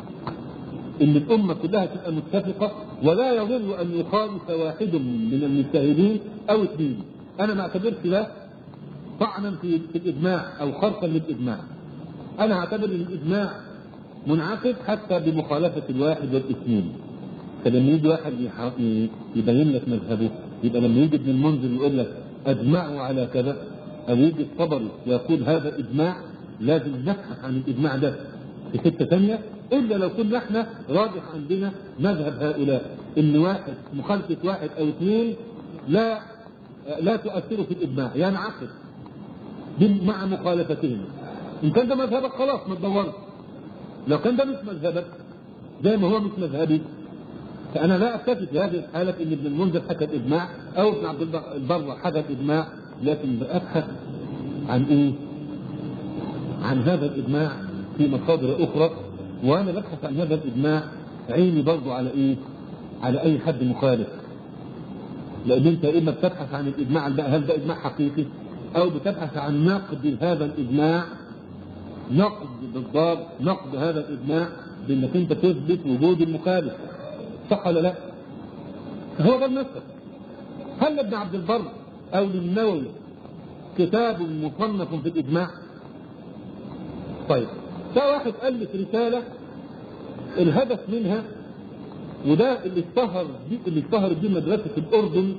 ان الامه كلها تبقى متفقه ولا يضر ان يخالف واحد من المجتهدين او اثنين. انا ما اعتبرش ده طعنا في الاجماع او خرقا للاجماع. انا اعتبر ان الاجماع منعقد حتى بمخالفه الواحد والاثنين. فلما يجي واحد يبين لك مذهبه، يبقى لما يجي ابن المنذر يقول لك اجمعوا على كذا، او يجي الطبري يقول هذا اجماع، لازم نبحث عن الاجماع ده في حته ثانيه، الا لو كنا احنا راجح عندنا مذهب هؤلاء ان واحد مخالفه واحد او اثنين لا تؤثر في الاجماع، ينعقد مع مخالفتهم. ان كان ده مذهبك خلاص ما تدورش. لو كان ده مش مذهبك زي ما هو مش مذهبي، فانا لا اكتفي في هذه الحاله ان ابن المنذر حكى الاجماع او ابن عبد البر حكى الاجماع، لكن بابحث عن ايه؟ عن هذا الاجماع في مصادر اخرى. وانا ببحث عن هذا الاجماع عيني برضو على ايه؟ على اي حد مخالف. لان انت اما بتبحث عن الاجماع هل ده اجماع حقيقي، او بتبحث عن نقد هذا الاجماع، نقد بالضبط، نقد هذا الاجماع بانك انت تثبت وجود المخالف. صح ولا لا؟ هو ده المسألة. هل لابن عبد البر او للنووي كتاب مصنف في الاجماع؟ طيب فواحد الف رساله الهدف منها، وده اللي اشتهر دي مدرسه الاردن،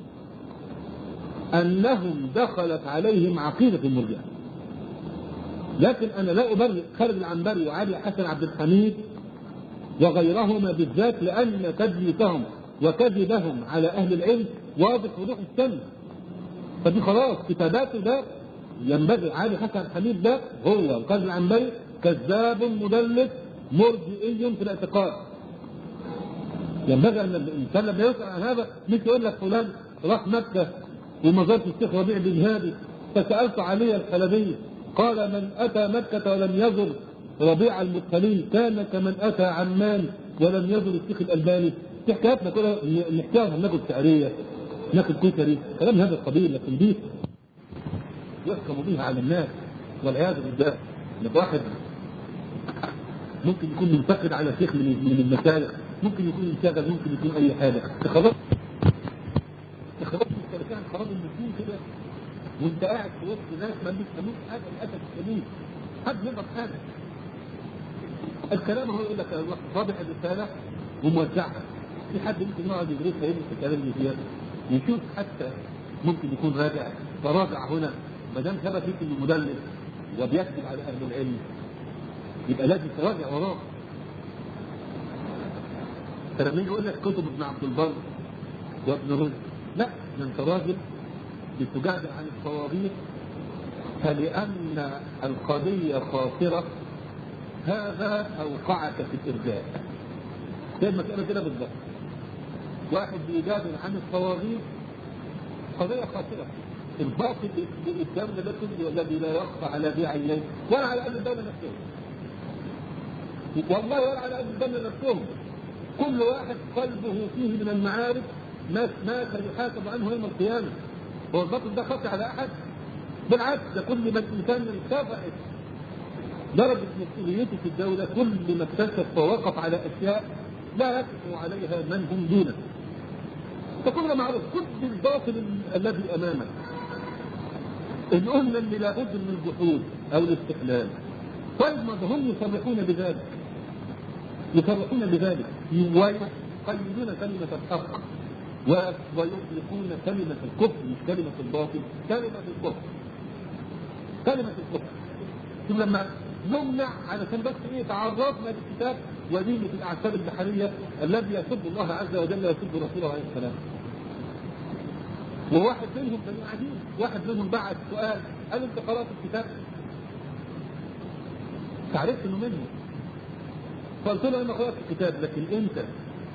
انهم دخلت عليهم عقيده المرجئه. لكن انا لا ابرئ خالد العنبري وعلي حسن عبد الحميد وغيرهما بالذات، لان تدليسهم وكذبهم على اهل العلم واضح وضوح الشمس. فدي خلاص كتاباته ده ينبغي. علي حسن الحميد ده هو وخالد العنبري كذاب مدلس مرجئي في الاعتقاد. ينبغي ان الانسان لما يسال عن هذا مش يقول لك فلان راح مكه ومزارة الشيخ ربيع بن هادي فسالت علي الحلبي قال من اتى مكه ولم يزر ربيع المرسلين كان كمن اتى عمان ولم يزر الشيخ الالباني. في حكاياتنا كده نحكيها، ناكل شعريه، ناكل كشري، كلام هذا القبيل. لكن دي يحكم بها على الناس والعياذ بالله. ان واحد ممكن يكون منتقد على شيخ من المشايخ، ممكن يكون انشغل، ممكن يكون اي حاجه، خلاص مسترجعا خلاص النجوم كده، وانت قاعد في وسط ناس ما بيفهموش حاجه للاسف الشديد. حد يقدر حاجه. الكلام هو يقول لك رابع الرساله وموزعها. في حد ممكن يقعد يدرسها يدرس الكلام اللي فيها يشوف حتى ممكن يكون راجع، فراجع هنا ما دام ثبت فيك انه مدلس وبيكذب على اهل العلم يبقى لازم تراجع وراه. فلما يقول لك كتب ابن عبد البر وابن رشد، لا، انت راجل بتجادل عن الصواريخ، فلان القضيه خاطره هذا اوقعك في الارجاء. زي المساله كده بالضبط. واحد بيجادل عن الصواريخ قضيه خاطره، الباطل الدولة ده كله الذي لا يخفى على ذي عينيه ولا على أهل الدولة نفسهم، والله ولا على أهل الدولة نفسهم. كل واحد قلبه فيه من المعارف ما سيحاسب عنه يوم القيامة. هو الباطل ده خفي على أحد؟ بالعكس، ده كل من إنسان ارتفعت درجة مسؤوليته في الدولة، كل ما اكتشف ووقف على أشياء لا يقف عليها من هم دونه. فكل معروف كل الباطل الذي أمامك إن قلنا اللي لابد من الجحود أو الاستحلال. طيب ما هم يصرحون بذلك، ويقيدون كلمة الحق ويطلقون كلمة الكفر، مش كلمة الباطل، كلمة الكفر. ثم لما نمنع علشان بس ايه تعرضنا للكتاب ودينة الأعشاب البحرية الذي يسب الله عز وجل ويسب رسوله عليه السلام. وواحد منهم كانوا قاعدين، واحد منهم بعت سؤال قال انت قرأت الكتاب؟ فعرفت انه منه. فقلت له انا قرأت الكتاب، لكن انت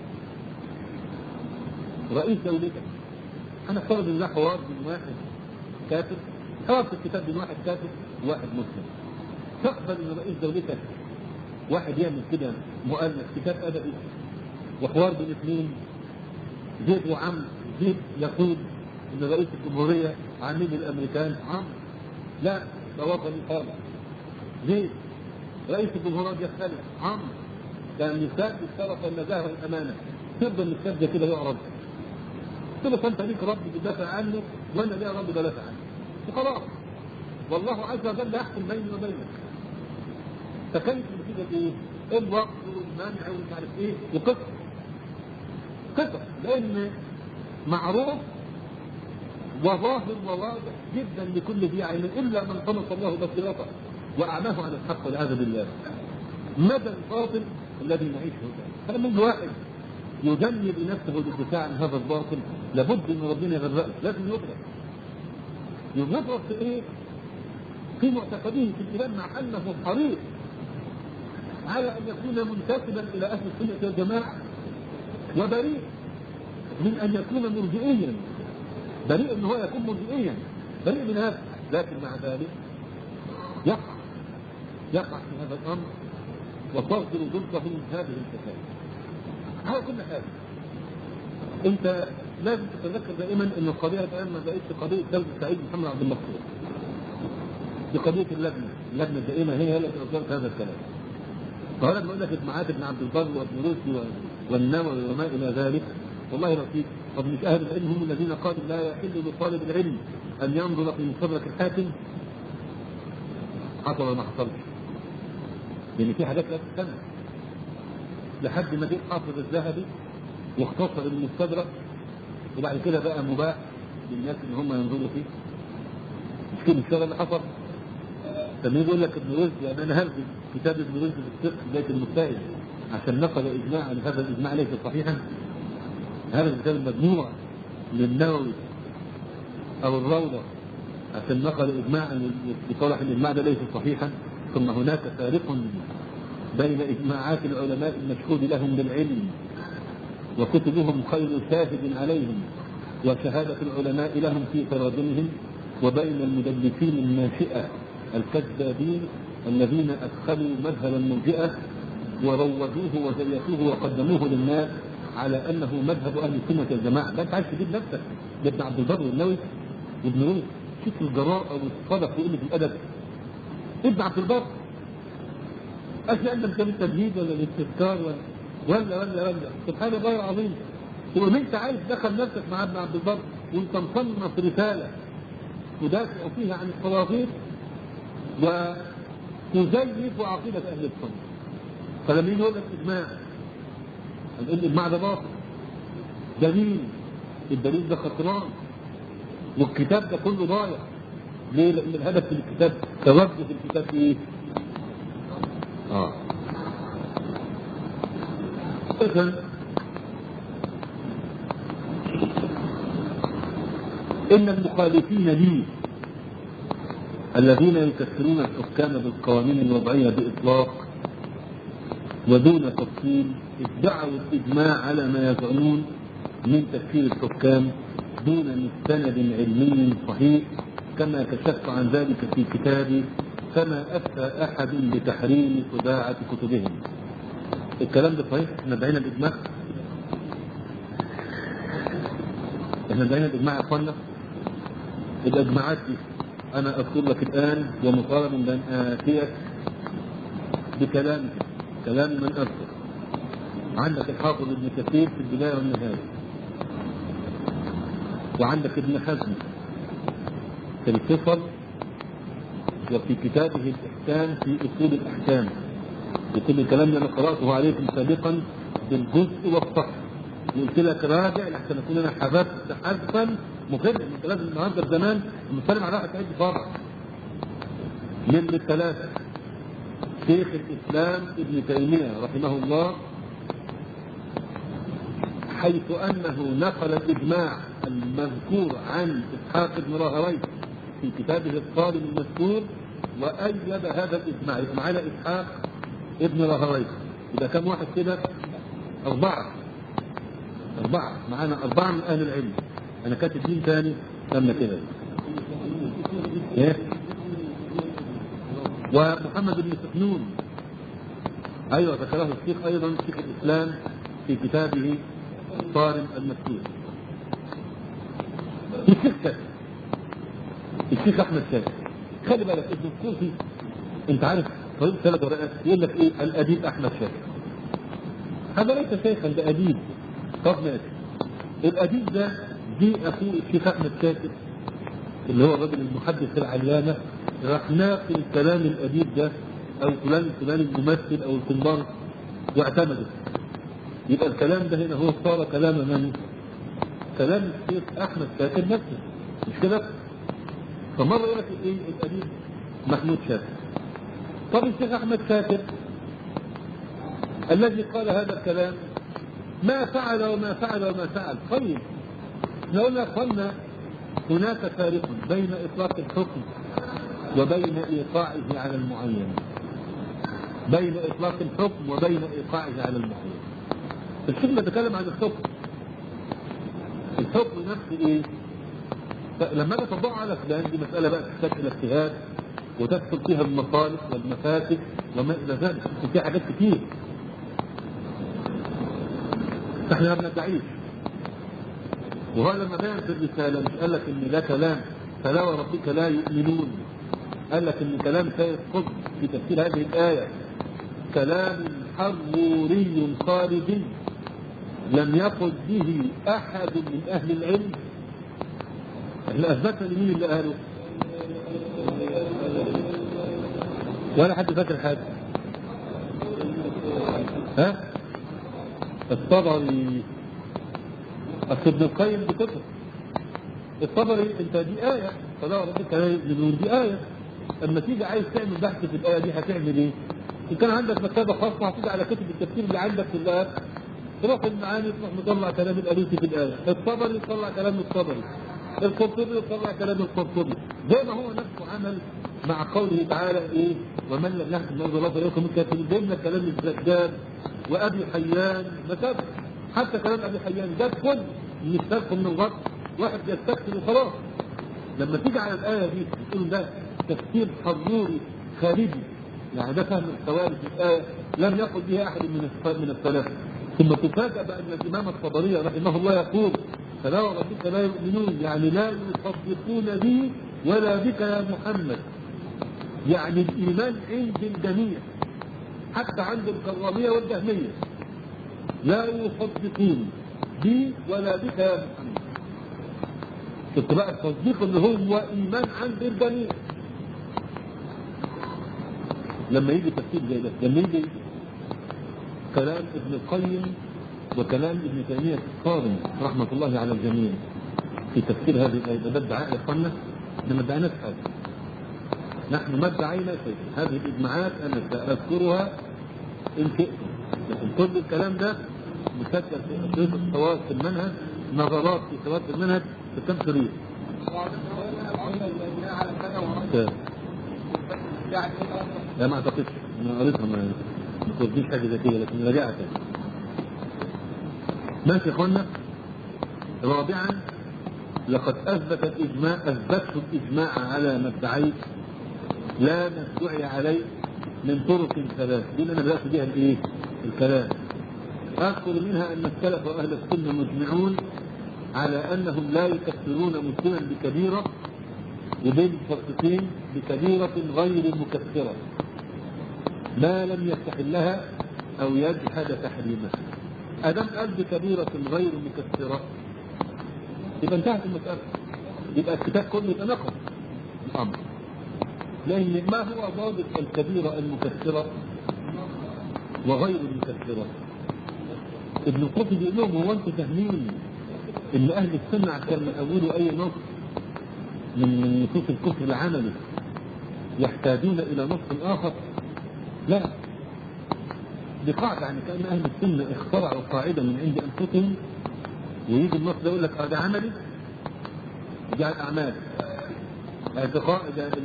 رئيس دولتك، انا افترض ان ده حوار بين واحد كافر، حوار في الكتاب بين واحد كافر وواحد مسلم، تقبل ان رئيس دولتك واحد يعمل كده مؤلف كتاب ادبي وحوار بين اثنين زيد وعمرو، زيد يقول ان رئيس الجمهوريه عميل الامريكان عمرو لا ده وطني خالص، زيد رئيس الجمهوريه يختلف عمرو كان مثال بالشرف والنزاهه والامانه، تفضل الكتاب ده كده يعرض. قلت له فانت ليك رب بيدافع عنه وانا ليا رب بدافع عنه وخلاص، والله عز وجل يحكم بيني وبينك. فكانت النتيجه ايه؟ الوقت والمنع ومش عارف ايه وقصه لان معروف وظاهر وواضح جدا لكل ذي عين الا من طمس الله بصيرته واعماه عن الحق والعياذ بالله. مدى الباطل الذي نعيشه ده، فلما يجي واحد يجنب نفسه للدفاع عن هذا الباطل لابد ان ربنا يغرقه، لازم يغرق في ايه؟ في معتقده في الايمان، مع انه حريص على ان يكون منتسبا الى اهل السنه والجماعه وبريء من ان يكون مرجئيا، بريء ان هو يكون مرجئيا، بريء من هذا، لكن مع ذلك يقع في هذا الامر وتصدر ضده هذه الكفايه. على كل حال انت لازم تتذكر دائما ان القضيه الان ما بقتش قضيه دوله سعيد محمد عبد المقصود، دي قضيه اللجنه الدائمه هي التي اصدرت هذا الكلام. فانا بقول لك اجماعات ابن عبد البر وابن رشد والنووي وما الى ذلك، والله رفيق. طب مش اهل العلم هم الذين قالوا لا يحل لطالب العلم ان ينظر في مستدرك الحاكم؟ حصل ولا ما حصلش؟ لان في حاجات لا تستمع لحد ما جه حافظ الذهبي واختصر المستدرك، وبعد كده بقى مباح للناس ان هم ينظروا فيه. مش كده الشغل اللي حصل؟ لما يقول لك ابن رشد، يعني انا هلغي كتاب ابن رشد في الفقه بدايه المجتهد عشان نقل اجماعا، هذا الاجماع ليس صحيحا. هذا الكتاب المجموع للنووي او الروضه عشان نقل اجماعا بصالح الاجماع ده ليس صحيحا. ثم هناك فارق بين اجماعات العلماء المشهود لهم بالعلم وكتبهم خير شاهد عليهم وشهاده العلماء لهم في تراجمهم، وبين المدلسين الناشئه الكذابين الذين ادخلوا مذهب المرجئه وروجوه وزيفوه وقدموه للناس على انه مذهب اهل السنه والجماعه. ده انت عايز تجيب نفسك لابن عبد البر والنووي وابن رشد، شوف الجراءه والصدق وقله الادب. ابن عبد البر اشياء انت كان التمهيد ولا الاستذكار ولا سبحان الله العظيم. وان انت عايز تدخل نفسك مع ابن عبد البر وانت مصنف رساله تدافع فيها عن الطواغيت وتزيف عقيده اهل السنه. فلما يجي يقول لك اجماع، الاجماع ده باطل، دليل، الدليل ده خسران والكتاب ده كله ضايع. ليه؟ لان الهدف في الكتاب توجه في الكتاب ايه؟ إذن إن المخالفين لي الذين يكفرون الحكام بالقوانين الوضعية بإطلاق ودون تفصيل ادعوا الإجماع على ما يزعمون من تكفير الحكام دون مستند علمي صحيح، كما كشفت عن ذلك في كتابي فما أفتى أحد بتحريم طباعة كتبهم. الكلام ده صحيح؟ احنا دعينا الإجماع؟ احنا دعينا الإجماع يا أخوانا؟ الإجماعات دي أنا أذكر لك الآن ومطالب بأن آتيك بكلام من أذكر. عندك الحافظ ابن كثير في البداية والنهاية، وعندك ابن حزم في الفصل، وفي كتابه الإحكام في أصول الأحكام. بكل الكلام اللي أنا قرأته عليكم سابقا بالجزء والفصل، قلت لك راجع لحتى نكون أنا حذفت حذفا مفيدا. أنت لازم النهارده زمان بنتكلم على واحد عيد فرع من الثلاثة، شيخ الإسلام ابن تيمية رحمه الله حيث أنه نقل الإجماع المذكور عن إسحاق بن راهويه في كتابه الصارم المذكور وأيد هذا الإجماع. يبقى معانا إسحاق ابن راهويه، إذا كم واحد كده؟ أربعة معانا، أربعة من أهل العلم. أنا كاتب مين تاني؟ لما كده إيه؟ ومحمد بن سفنون، أيوة ذكره الشيخ أيضا شيخ الإسلام في كتابه الصارم المذكور. الشيخ أحمد شاكر، خلي بالك ابن الكوفي أنت عارف طريق 3 ورقات يقول لك إيه؟ الأديب أحمد شاكر. هذا ليس شيخا، ده أديب. طب ماشي، الأديب ده دي أخوه الشيخ أحمد شاكر اللي هو الرجل المحدث العلامة، راح ناقل الكلام الأديب ده أو فلان الممثل أو الكمبار واعتمده. يبقى الكلام ده هنا هو صار كلام من؟ كلام الشيخ أحمد شاكر نفسه، مش كده؟ فمرة يقول لك إيه؟ الأديب محمود شاكر. طب الشيخ أحمد شاكر الذي قال هذا الكلام ما فعل وما فعل. طيب نقول لك قلنا هناك فارق بين إطلاق الحكم وبين إيقاعه على المعين. بين إطلاق الحكم وبين إيقاعه على المعين. الشيخ بيتكلم عن الحكم. الحكم نفسه إيه؟ لما أنا تضع على فلان دي مسألة بقى تحتاج إلى اجتهاد وتدخل فيها المصالح والمفاسد وما إلى ذلك، وفي حاجات كتير احنا ما بندعيش. وهو لما بين في الرسالة مش قال لك ان ده كلام فلا وربك لا يؤمنون، قال لك ان كلام سيد قطب في تفسير هذه الآية كلام حروري خارجي لم يقل به احد من اهل العلم. احنا اثبتنا لمين اللي قاله؟ ولا حد فاكر حاجة؟ ها؟ الطبري. أصل ابن القيم بكتب الطبري انت دي آية فلا ربك لا يؤمنون، دي آية. اما تيجي عايز تعمل بحث في الآية دي هتعمل ايه؟ إن كان عندك مكتبة خاصة هتيجي على كتب التفسير اللي عندك في الآية تروح المعاني تروح مطلع كلام الألوسي في الآية، الطبري يطلع كلام الطبري، القرطبي يطلع كلام القرطبي، زي ما هو نفسه عمل مع قوله تعالى ايه؟ ومن لم يحكم بما أنزل الله فإليكم الكافرون. جبنا كلام الزجاج وأبي حيان مكتب، حتى كلام أبي حيان ده كل مش تدخل من الغرب واحد يستكتب وخلاص. لما تيجي على الآية دي تقول ده تفسير حضوري خارجي، يعني ده فهم الثوابت في الآية لم يقل به أحد من السلف. ثم تفاجأ بأن الإمام الطبري رحمه الله يقول فلا وربك لا يؤمنون، يعني لا يصدقون بي ولا بك يا محمد. يعني الإيمان عند الجميع حتى عند الكرامية والجهمية لا يصدقون بي ولا بك يا محمد. شفت بقى التصديق اللي هو إيمان عند الجميع. لما يجي تفسير زي ده، لما يجي كلام ابن القيم وكلام ابن تيمية الصارم رحمة الله على الجميع في تفسير هذه الآية، ده ادعاء يا اخوانا، احنا ما ادعيناش حاجة، نحن ما ادعينا شيء. هذه الإجماعات أنا سأذكرها إن شئت، لكن كل الكلام ده مسجل في شريط الخواص في المنهج، نظرات في خواص المنهج في كم شريط. لا ما اعتقدش، انا قريتها ما ترديش حاجه زي كده، لكن رجعت ماشي يا اخوانا. رابعا لقد اثبتت الاجماع على ما ادعيت لا ما ادعي عليه من طرق ثلاث، دي اللي انا بدات بها الايه؟ الكلام. اذكر منها ان السلف واهل السنه مجمعون على انهم لا يكفرون مسلما بكبيره، وبين مفسقين بكبيرة غير مكفرة ما لم يستحلها أو يجحد تحريمها. أدم قال بكبيرة غير مكفرة يبقى انتهت المسألة، يبقى الكتاب كله يتناقض الأمر. لأن ما هو ضابط الكبيرة المكفرة وغير المكفرة؟ ابن القاسم بيقول لهم هو انتم فاهمين ان اهل السنة عشان يقولوا اي نص من نصوص الكفر العملي يحتاجون الى نص اخر؟ لا، دي قاعدة، يعني كأن اهل السنة اخترعوا قاعدة من عند انفسهم ويجي النص ده يقول لك ده عملي جعل اعمال اعتقاد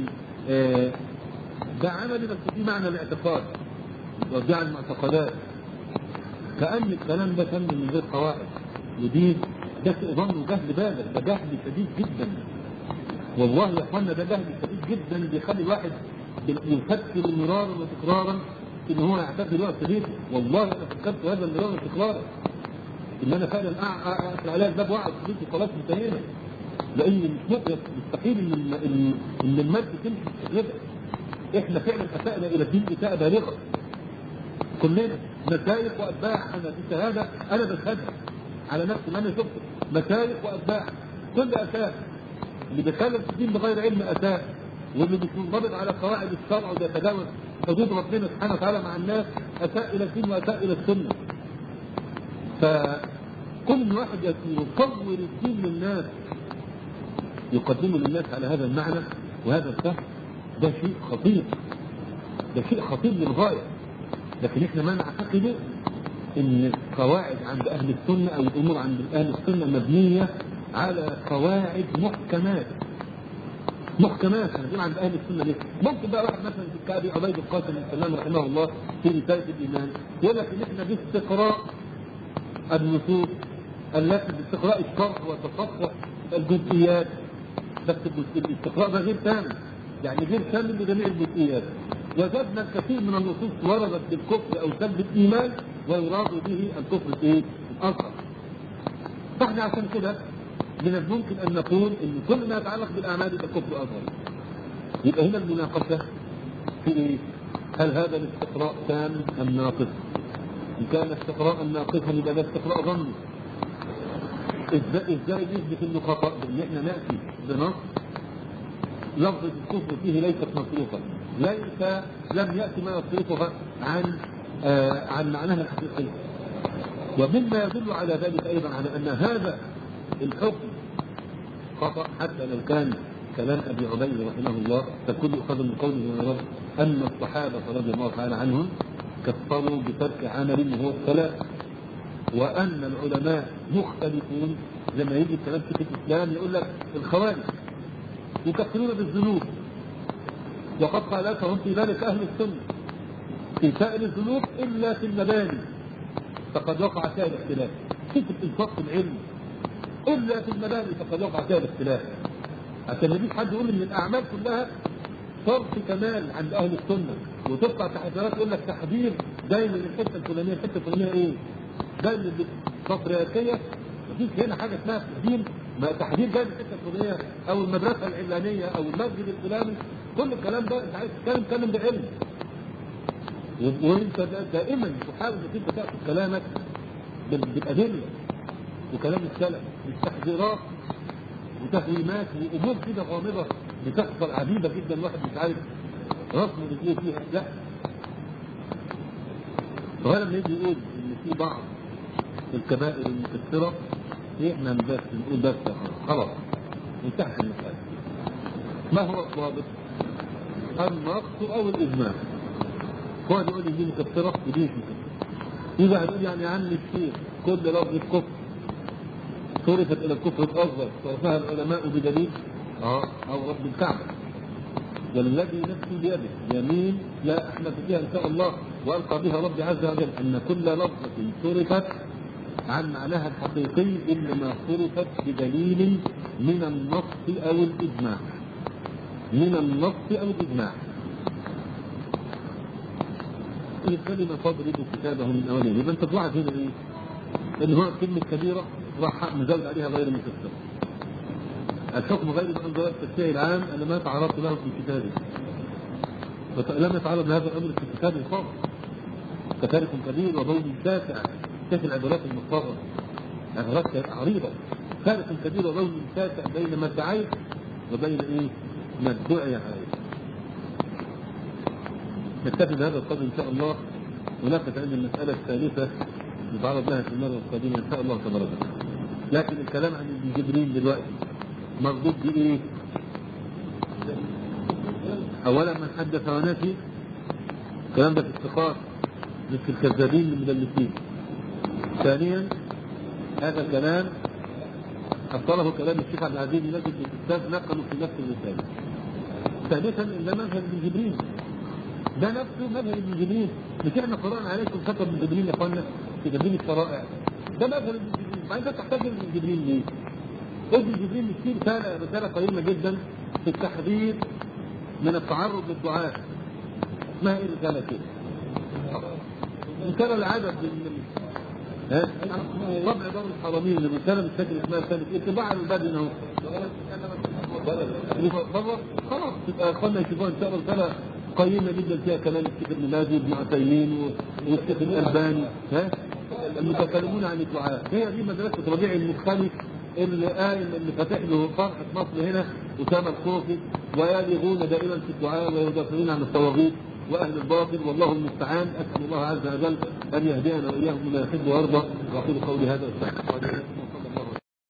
ده عملي بس في معنى الاعتقاد وجعل معتقدات، كأن الكلام ده كان من غير قواعد ودين. ده ظن جهل بالغ، ده جهل شديد جدا والله يا اخوانا، ده جهل شديد جدا بيخلي الواحد يفكر مرارا وتكرارا ان هو يعتقد وقت بيته. والله انا فكرت هذا مرارا وتكرارا ان انا فعلا اقفل عليها الباب واقعد في بيتي خلاص انتهينا، لان مستحيل ان المادة تمشي كده. احنا فعلا اسأنا الى الدين اساءة بالغة كلنا، مشايخ واتباع. انا دي شهاده انا بشهدها على نفسي، ما انا شفت مشايخ واتباع كل اساء. اللي بيتكلم في الدين بغير علم اساء، واللي مش منضبط على قواعد الشرع وبيتجاوز حدود ربنا سبحانه وتعالى مع الناس اساء الى الدين واساء الى السنه. فكل واحد يصور الدين للناس يقدمه للناس على هذا المعنى وهذا الفهم، ده شيء خطير، ده شيء خطير للغايه. لكن احنا ما نعتقد ان القواعد عند اهل السنه او الامور عند اهل السنه مبنيه على قواعد محكمات هنقول عند اهل السنه ليه؟ ممكن بقى واحد مثلا في كابي عبيد القاسم السلام رحمه الله في رساله الايمان يقول لك ان احنا باستقراء النصوص التي باستقراء الشرح وتصفح الجزئيات، بس الاستقراء ده غير كامل، يعني غير كامل لجميع الجزئيات. وجدنا الكثير من النصوص وردت بالكفر او سلب الايمان ويراد به الكفر الاصغر. فاحنا عشان كده من الممكن ان نقول ان كل ما يتعلق بالاعمال يبقى كفر اصغر. يبقى هنا المناقشه في ايه؟ هل هذا الاستقراء تام ام ناقص؟ ان كان استقراء ناقصا يبقى ده استقراء ظني. ازاي نثبت انه خطا؟ بان احنا ناتي بنص لفظ الكفر فيه ليست مصروفه، لم يأتي ما يصرفها عن معناها الحقيقي. ومما يدل على ذلك أيضا على أن هذا الحكم خطأ حتى لو كان كلام أبي عبيد رحمه الله، فكل يؤخذ من قوله أن الصحابة رضي الله تعالى عنهم كفروا بترك عمل وهو الصلاة، وأن العلماء مختلفون. لما يجي الكلام في الإسلام يقول لك الخوارج يكفرون بالذنوب، وقد خالفهم في ذلك أهل السنة في سائر الذنوب إلا في المباني فقد وقع فيها الاختلاف. شوف الإنصاف في العلم، إلا في المباني فقد وقع فيها الاختلاف، عشان ما يجيش حد يقول إن الأعمال كلها صرف كمال عند أهل السنة وتبقى تحذيرات يقول لك تحذير جاي من الحتة الفلانية. الحتة الفلانية إيه؟ جاي من البطريركية، مفيش هنا حاجة اسمها تحذير، ما تحذير جاي من الحتة الفلانية أو المدرسة العلانية أو المسجد الفلاني. كل الكلام ده أنت عايز تتكلم بعلم، وانت دائما تحاول انك انت تاخذ كلامك بالادله وكلام السلف بالتحذيرات وتهويمات وامور كده غامضه بتحصل عديده جدا الواحد مش عارف رسم رجليه فيها. لا، غالبا يجي يقول ان في بعض الكبائر المكثره احنا بس نقول بس خلاص انتهت المساله. ما هو الضابط؟ النص او الاجماع. هو يقول لي دي مكفرة ودي مش مكفرة. يبقى هتقول يعني يا عم الشيخ كل لفظ الكفر صرفت الى الكفر الاصغر صرفها العلماء بدليل او رب الكعبة والذي نفسي بيده يمين لا احنا فيها ان شاء الله والقى بها ربي عز وجل ان كل لفظة صرفت عن معناها الحقيقي انما صرفت بدليل من النص او الاجماع. من النص او الاجماع. الكلمة فاضرب كتابه من أوله. يبقى أنت تلاحظ هنا إيه؟ إن هو كلمة كبيرة راح مزود عليها غير مفسرة. الحكم غير الأنظار التشريعي العام أنا ما تعرضت له في كتابي. لم يتعرض لهذا الأمر في كتابي خالص. كتارك كبير وبول شاسع، شاف العبارات المضطرة. عبارات عريضة. تارك كبير وبول شاسع بين ما ادعيت وبين إيه؟ ما ادعي عليه. نكتفي بهذا القدر ان شاء الله، ونقف عند المساله الثالثه نتعرض لها في المره القادمه ان شاء الله تبارك وتعالى. لكن الكلام عن ابن جبريل دلوقتي مربوط بايه؟ اولا من حدث ونفي، الكلام ده في الثقات مش في الكذابين المدلسين. ثانيا هذا الكلام أصله كلام الشيخ عبد العزيز بن نجد الأستاذ نقلوا في نفس الرسالة. ثالثا إن ده مذهب ابن جبريل، ده نفسه مذهب ابن جبريل، مش احنا قرأنا عليكم كتب ابن جبريل يا اخوانا في تدريب الشرائع، ده مذهب ابن جبريل. بعدين تحتاج ابن جبريل ليه؟ ابن جبريل فيه رسالة قيمة جدا في التحذير من التعرض للدعاء. اسمها ايه الرسالة كده؟ رسالة العدد طبع دار الحرمين، الرسالة مش فاكر اسمها رسالة ايه، طباعة البدن اهو. بره خلاص تبقى اخوانا يشوفوها ان شاء الله. رسالة قيمة جدا فيها كلام الشيخ ابن باز وابن عثيمين والشيخ الألباني المتكلمون عن الدعاء. هي دي مدرسة ربيع المختلف اللي قايم اللي فاتح له فرحة مصر هنا أسامة الصوفي، ويالغون دائما في الدعاء ويدافعون عن الطواغيت واهل الباطل، والله المستعان. اسال الله عز وجل ان يهدينا واياهم لما يحب ويرضى. واقول قولي هذا واستغفر الله.